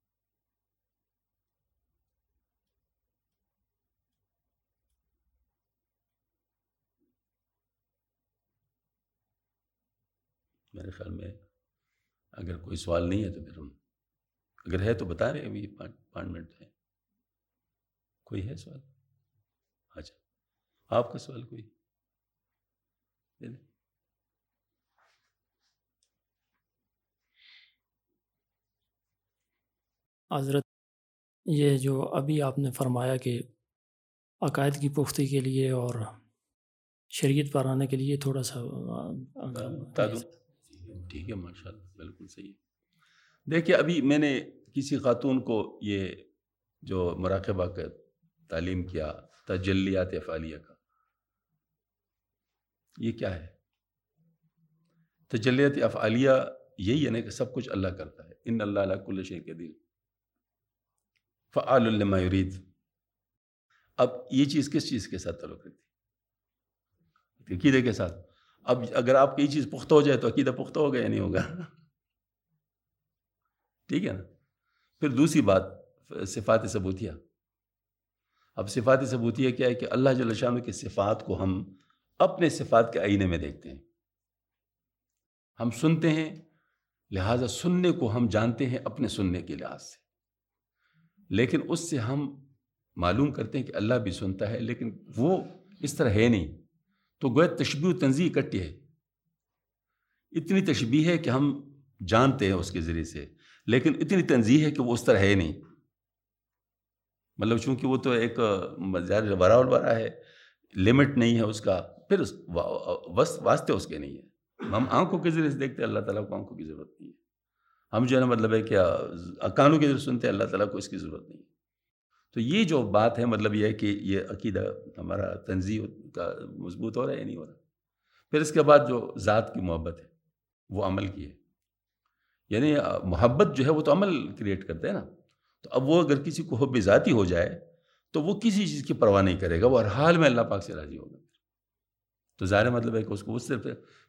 میرے خیال میں اگر کوئی سوال نہیں ہے تو پھر ہم، اگر ہے تو بتا رہے ہیں، ابھی پانچ منٹ ہے. کوئی ہے سوال؟ اچھا آپ کا سوال کوئی دے دیں. حضرت یہ جو ابھی آپ نے فرمایا کہ عقائد کی پختگی کے لیے اور شریعت پر آنے کے لیے تھوڑا سا بتا دوں. ٹھیک ہے، ماشاء اللہ، بالکل صحیح. دیکھیے ابھی میں نے کسی خاتون کو یہ جو مراقبہ کا تعلیم کیا، تجلیات افعالیہ کا، یہ کیا ہے؟ تجلیات افعالیہ یہی ہے نا کہ سب کچھ اللہ کرتا ہے. ان اللہ علی کل شیء قدیر فعال لما یرید. اب یہ چیز کس چیز کے ساتھ تعلق رکھتی ہے؟ عقیدے کے ساتھ. اب اگر آپ کی یہ چیز پختہ ہو جائے تو عقیدہ پختہ ہوگا یا نہیں ہوگا؟ ٹھیک ہے نا. پھر دوسری بات صفات ثبوتیہ. اب صفات ثبوتیہ کیا ہے کہ اللہ جل شانہ کی صفات کو ہم اپنے صفات کے آئینے میں دیکھتے ہیں. ہم سنتے ہیں، لہٰذا سننے کو ہم جانتے ہیں اپنے سننے کے لحاظ سے، لیکن اس سے ہم معلوم کرتے ہیں کہ اللہ بھی سنتا ہے، لیکن وہ اس طرح ہے نہیں. تو گویا تشبیہ و تنزیہ اکٹھی ہے. اتنی تشبیہ ہے کہ ہم جانتے ہیں اس کے ذریعے سے، لیکن اتنی تنزیہ ہے کہ وہ اس طرح ہے نہیں. مطلب چونکہ وہ تو ایک ورا الورا ہے، لمٹ نہیں ہے اس کا، پھر واسطے اس کے نہیں ہے. ہم آنکھوں کے ذریعے سے دیکھتے ہیں، اللہ تعالیٰ کو آنکھوں کی ضرورت نہیں ہے. ہم جو ہے نا مطلب ہے کیا کانوں کے ذریعے سنتے ہیں، اللہ تعالیٰ کو اس کی ضرورت نہیں ہے. تو یہ جو بات ہے مطلب یہ ہے کہ یہ عقیدہ ہمارا تنزیہ کا مضبوط ہو رہا ہے یا نہیں ہو رہا. پھر اس کے بعد جو ذات کی محبت ہے وہ عمل کی ہے. یعنی محبت جو ہے وہ تو عمل کریٹ کرتا ہے نا. تو اب وہ اگر کسی کو حب ذاتی ہو جائے تو وہ کسی چیز کی پرواہ نہیں کرے گا، وہ ہر حال میں اللہ پاک سے راضی ہوگا. تو ظاہر مطلب ہے کہ اس کو اس سے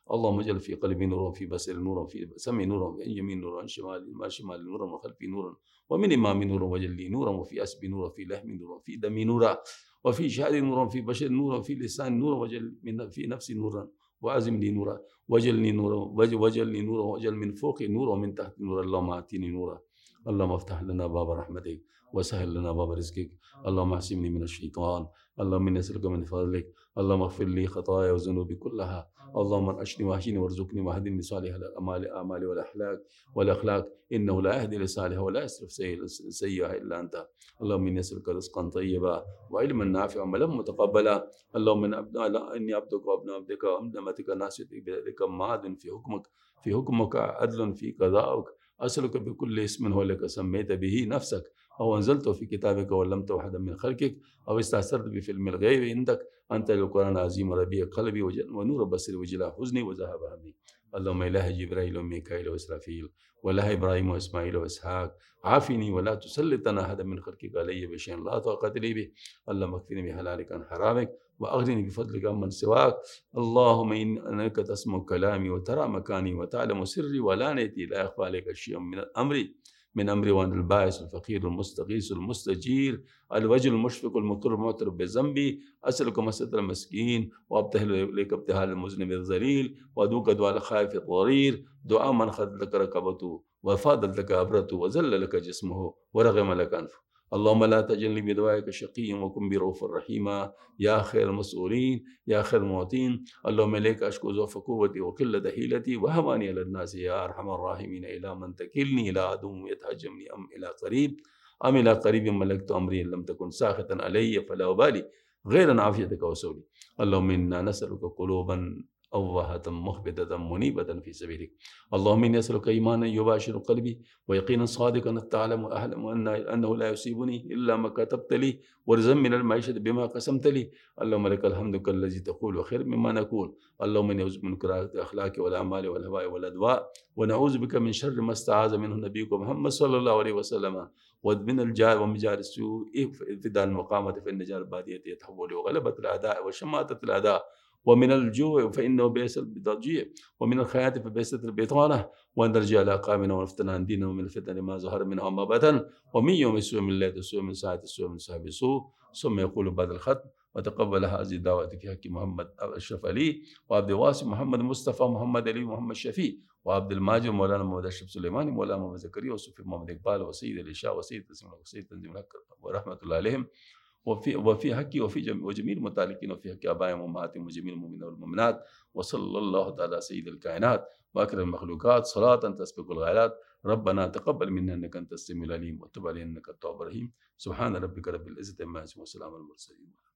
اللهم اجعل في قلبي نورا، في بصري نورا، في سمعي نورا، وعن يمين نورا، وعن شمالي ما شمالي نورا، وخلفي نورا، ومن امامي نورا، واجعل لي نورا، وفي اسبي نورا، في لحمي نورا، وفي دمي نورا، وفي شعري نورا، في بشري نورا، وفي لساني نورا، واجعل من في نفسي نورا، وأعزم لي نورا، واجعلني نورا، واجعلني نورا، واجعل من فوقي نورا ومن تحت نورا. اللهم اعطيني نورا. اللهم افتح لنا باب رحمتك وسهل لنا باب رزقك. اللهم احسمني من الشيطان. اللهم اني اسالك من فضلك. اللهم اغفر لي خطايا وذنوبي كلها. اللهم انعشني واهدني وارزقني واهدني صالح الاعمال اعمالي والاخلاق والاخلاق انه لا يهدي لصالح ولا يصرف سيئه الا انت. اللهم اني اسالك رزقا طيبا وعلما نافعا وعملا متقبلا. اللهم اني عبدك وابن عبدك وابن امتك ناصيتك بيدك ماض في حكمك في حكمك عدل في قضاءك. أسألك بكل اسم هو لك سميت به نفسك أو أنزلته في كتابك وعلمته أحدا من خلقك أو استأثرت به في علم الغيب عندك أن تجعل القرآن العظيم ربيع قلبي ونور بصري وجلاء حزني وذهاب همي. اللهم إله جبرائيل وميكائيل وإسرافيل وإله إبراهيم وإسماعيل وإسحاق عافني ولا تسلطنا أحدا من خلقك علي بشيء لا طاقة لي به. اللهم اكفني بحلالك عن حرامك وأغنني بفضلك عمن سواك. اللهم إنك تسمع كلامي وترى مكاني وتعلم سري وعلانيتي لا يخفى عليك شيء من الأمر من أمري وأن البائس الفقير المستغيث المستجير الوجه المشفق المقر المعترف بذنبي. أسألك مسألة المسكين وأبتهل إليك ابتهال المذنب الذليل وأدعوك دعاء الخائف الضرير دعاء من خدت لك ركبته وفاضت لك عبرته وزل لك جسمه ورغم لك أنفه. اللهم لا تجعلني بدعائك شقيا وكن برؤوف رحيما يا خير المسؤولين يا خير المعطين. اللهم إليك أشكو ضعف قوتي وقلة حيلتي وهواني على الناس يا أرحم الراحمين. إلى من تكلني؟ إلى عدو يتهجمني أم إلى قريب أم إلى قريب ملكت أمري إن لم تكن ساخطا علي فلا أبالي غير عافيتك وسولي. اللهم إنا نسألك قلوبا أوهة مخبتة منيبة في سبيلك. اللهم إني أسألك إيمانا يباشر قلبي ويقينا صادقا تعلم أعلم أن أنه لا يصيبني إلا ما كتبت لي وارزقني من المعيشة بما قسمت لي. اللهم لك الحمد كالذي تقول خير مما نقول. اللهم إني أعوذ من كراهة الأخلاق والأعمال والهواء والأدواء ونعوذ بك من شر ما استعاذ منه نبيك محمد صلى الله عليه وسلم ومن الجار ومن جار السوء في دار المقامة فإن جار البادية يتحول وغلبة الأعداء وشماتة الأعداء ومن الجوع فإنه بئس الضجيع ومن الخيانة فبئست البطانة وأن نرجع على أقامنا ونفتن عن ديننا ومن الفتن ما ظهر منها وما بطن ومن يوم السوء من الليل السوء من ساعة السوء من صاحب السوء. ثم يقول بعد الختم وتقبل هذه الدعوة في حق محمد أشرف علي وعبد الواسع محمد مصطفى محمد علي محمد شفيع وعبد الماجد مولانا محمد أشرف سليماني مولانا محمد زكريا وصوفي محمد إقبال وسيد الإشاء وسيد تسليم وسيد تنزيم ورحمة الله عليهم وفي وفي حقي وفي جميع وجميع المتعلقين وفي حق آبائهم وأمهاتهم وجميع المؤمنين والمؤمنات. وصلى الله تعالى على سيد الكائنات وأكرم المخلوقات صلاة تسبق الغيرات. ربنا تقبل منا إنك أنت السميع العليم وتب علينا إنك التواب الرحيم. سبحان ربك رب العزة عما يصفون وسلام على المرسلين.